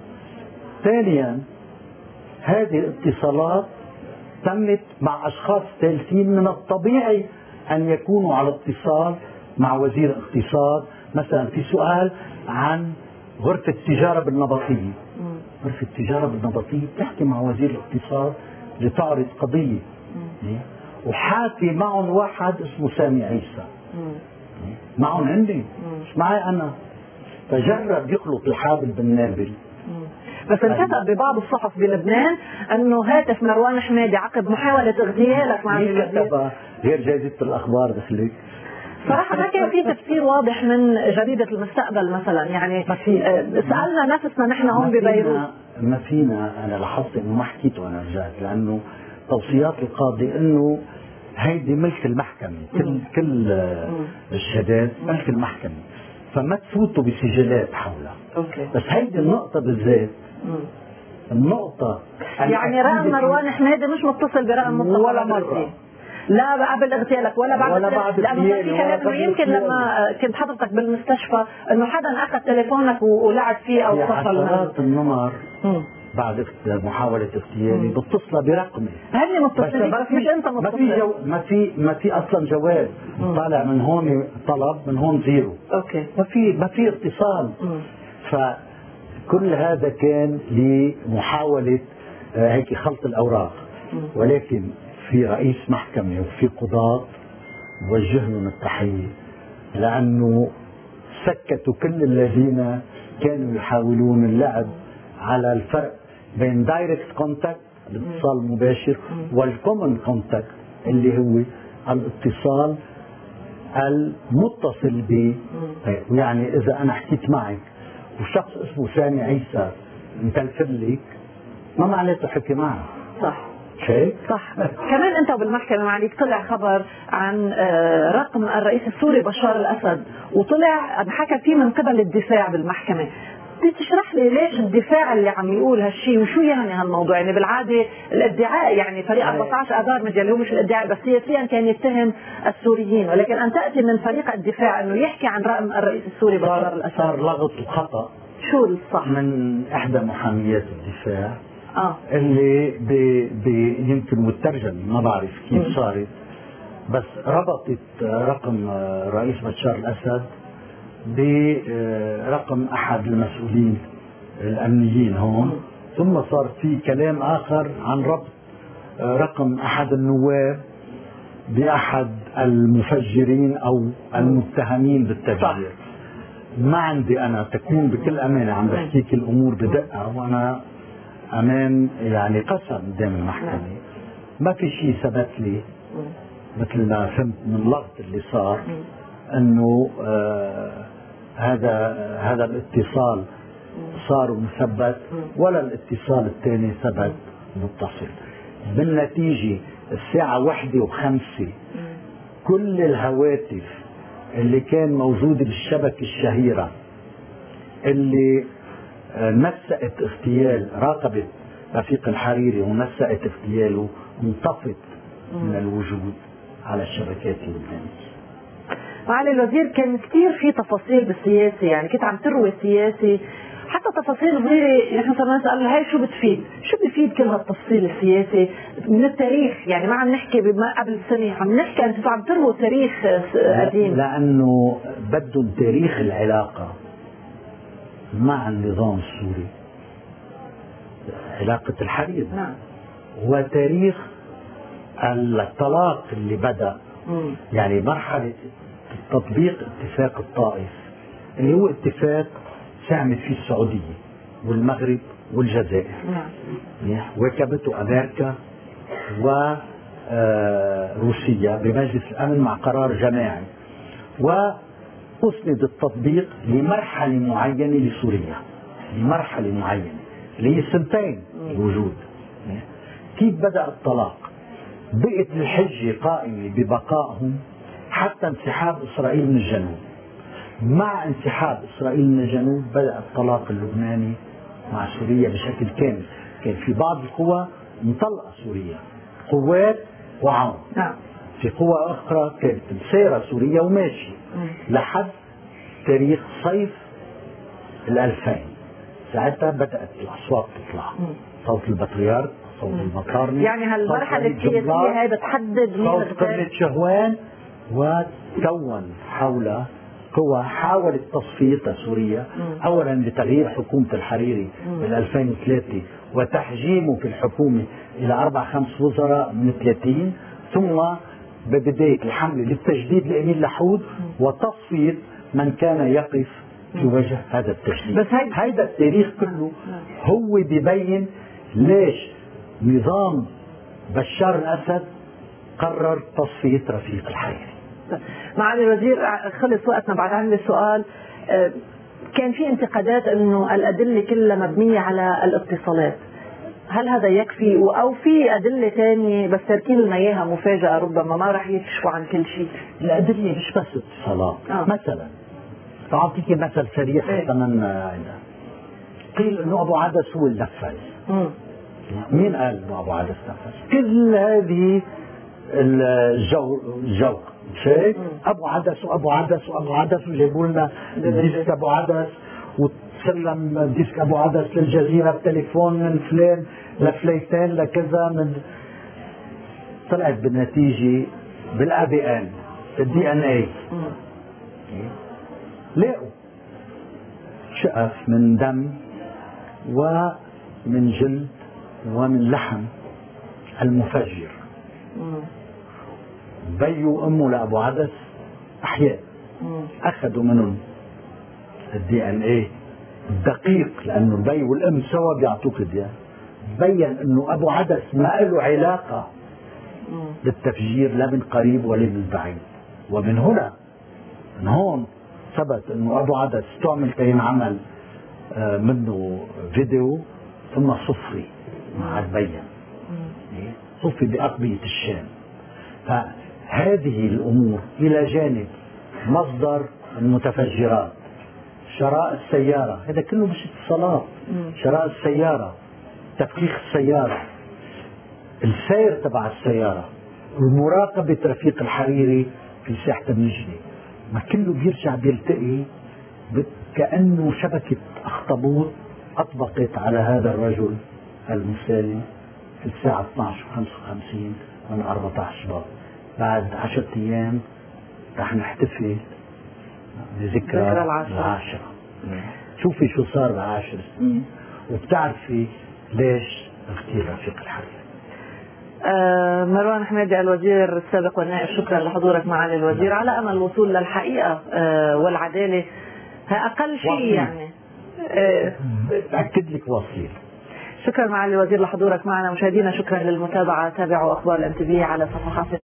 ثانيا هذه الاتصالات تمت مع اشخاص ثالثين من الطبيعي ان يكونوا على اتصال مع وزير الاقتصاد. مثلا في سؤال عن غرفة التجارة بالنبطية. غرفة التجارة بالنبطية بتحكي مع وزير الاقتصاد لتعرض قضية، وحاكي معهم واحد اسمه سامي عيسى، معهم عندي مش معي أنا. فجرب يخلط الحابل بالنابل. بس انكتب ببعض الصحف بلبنان انه هاتف مروان حمادي عقب محاولة اغتيالك مع الوزير. غير جريدة الاخبار دخلك. صراحة ما كان في تفسير واضح من جريدة المستقبل مثلا، يعني سألنا نفسنا نحن هون ببيروت. ما فينا، انا لاحظت انه ما حكيته انا رجعت، لانه توصيات القاضي انه هيدي ملك المحكمة، كل الشهادات ملك المحكمة، فما تفوتوا بسجلات حولها. أوكي. بس هيدي النقطة بالذات، النقطة يعني رقم مروان حمادي مش متصل برقم مصطفى ولا مرة، لا قبل اغتيالك ولا بعد اغتيالك. لانه في كلام يمكن لما كنت حضرتك بالمستشفى انه حدا اخذ تليفونك ولعب فيه او اتصل معك. عشرات النمر بعد محاولة اغتيالي بتصل برقمي. هل متصل بس مش انت متصل. ما في اصلا جواب طالع من هون طلب من هون زيرو. اوكي. ما في اتصال. فكل هذا كان لمحاولة هيك خلط الاوراق. ولكن في رئيس محكمة وفي قضاة وجه لهم التحية، لأنه سكتوا كل الذين كانوا يحاولون اللعب على الفرق بين دايركت كونتاكت الاتصال المباشر والكومن كونتاكت اللي هو الاتصال المتصل ب. يعني إذا أنا حكيت معك وشخص اسمه سامي عيسى متلفن لك، ما معناته حكي معك. صح. شيء صح. كمان انت وبالمحكمة معليك طلع خبر عن رقم الرئيس السوري بشار الاسد، وطلع انحكى فيه من قبل الدفاع بالمحكمة. بدك تشرح لي ليش الدفاع اللي عم يقول هالشيء وشو يعني هالموضوع؟ يعني بالعاده الادعاء يعني فريق 14 اذار مجال اللي هو مش الادعاء بس سياسيا كان يتهم السوريين، ولكن ان تاتي من فريق الدفاع انه يحكي عن رقم الرئيس السوري بشار الاسد. صار لغط وخطا. شو الصح؟ من احدى محاميات الدفاع اللي يمكن مترجم ما بعرف كيف صارت، بس ربطت رقم رئيس بشار الاسد برقم احد المسؤولين الامنيين هون، ثم صار في كلام اخر عن ربط رقم احد النواب باحد المفجرين او المتهمين بالتفجير. ما عندي أنا تكون بكل أمانة عم بحكيك الأمور بدقة، وأنا أمام يعني قسم قدام المحكمة. ما في شيء ثبت لي مثل ما فهمت من اللغط اللي صار أنه هذا الاتصال صار مثبت ولا الاتصال الثاني ثبت متصل. بالنتيجة الساعة 1:05 كل الهواتف اللي كان موجودة بالشبكة الشهيرة اللي نسقت اغتيال، راقبت رفيق الحريري ونسقت اغتياله، انطفت من الوجود على الشبكات اللبنانية. معالي الوزير، كان كثير في تفاصيل بالسياسة، يعني كنت عم تروي سياسي، حتى تفاصيل صغيرة نحن صرنا نسأل هاي شو بتفيد؟ شو بفيد كل هالتفصيل السياسي من التاريخ؟ يعني ما عم نحكي بما قبل سنة، عم نحكي أنتم عم ترووا تاريخ قديم. لأنه بدهم تاريخ العلاقة مع النظام السوري، علاقة الحرير. نعم. وتاريخ الطلاق اللي بدأ، يعني مرحلة تطبيق اتفاق الطائف اللي هو اتفاق ساهمت فيه السعودية والمغرب والجزائر. واكبته أمريكا وروسيا بمجلس الأمن مع قرار جماعي، وأسند التطبيق لمرحلة معينة لسوريا، لمرحلة معينة اللي هي سنتين الوجود. كيف بدأ الطلاق؟ بقت الحجة قائمة ببقائهم حتى انسحاب إسرائيل من الجنوب. مع انسحاب إسرائيل من الجنوب بدأ الطلاق اللبناني مع سوريا بشكل كامل. كان في بعض القوى مطلقة سوريا، قوات وعون. في قوى أخرى كانت مسيرة سوريا وماشي لحد تاريخ صيف 2000. ساعتها بدأت الأصوات تطلع، صوت البطريرك، صوت المطارنة، يعني هالمرحلة السياسية هاي بتحدد صوت قبلة شهوان، وتكون حول قوى حاولت تصفية سوريا أولا بتغيير حكومة الحريري من 2003 وتحجيمه في الحكومة إلى 4-5 وزراء من 30، ثم ببداية الحملة للتجديد لأمين لحود وتصفية من كان يقف في وجه هذا التجديد. بس هذا التاريخ كله هو بيبين ليش نظام بشار الأسد قرر تصفية رفيق الحريري. معالي الوزير، خلص وقتنا، بعد عندي سؤال. كان في انتقادات انه الادله كلها مبنيه على الاتصالات، هل هذا يكفي او في ادله ثانيه بس تركين لنا اياها مفاجاه ربما ما راح يكشفوا عن كل شيء؟ الادله مش بس اتصالات. مثلا اعطيك مثل سريع حتى من قيل انه ابو عدس هو اللي نفذ. مين قال انه ابو عدس نفذ؟ كل هذه الجو شيء ابو عدس وابو عدس وابو عدس، وجابوا لنا ديسك ابو عدس، وتسلم ديسك ابو عدس للجزيره بتليفون من فلان لفليتين لكذا. من طلعت بالنتيجه بالADN الDNA لقوا شقف من دم ومن جلد ومن لحم المفجر. بي وامه لابو عدس احياء، اخذوا منهم الDNA دقيق لانه البي والام سوا بيعطوك الدي. بين انه ابو عدس ما له علاقه بالتفجير لا من قريب ولا من بعيد. ومن هنا من هون ثبت انه ابو عدس تعمل كينعمل منه فيديو ثم صفي ما عاد بين، صفي بأقبية الشام. فهذه الأمور إلى جانب مصدر المتفجرات، شراء السيارة، هذا كله مش اتصالات، شراء السيارة، تفكيك السيارة، السير تبع السيارة، ومراقبة رفيق الحريري في ساحة النجدة، ما كله بيرجع بيلتقي كأنه شبكة أخطبوط أطبقت على هذا الرجل المسالم في الساعة 12:55 من 14 شباط. بعد 10 أيام رح نحتفل بذكرى العاشرة. شوفي شو صار ب10 سنين وبتعرفي ليش اغتيل رفيق الحريري. مروان حمادي الوزير السابق والنائب، شكرا لحضورك معالي الوزير. على امل الوصول للحقيقه والعداله أقل شيء يعني. أكد لك وصيل. شكرا معالي الوزير لحضورك معنا. مشاهدينا شكرا للمتابعة. تابعوا أخبار الMTV على صفحات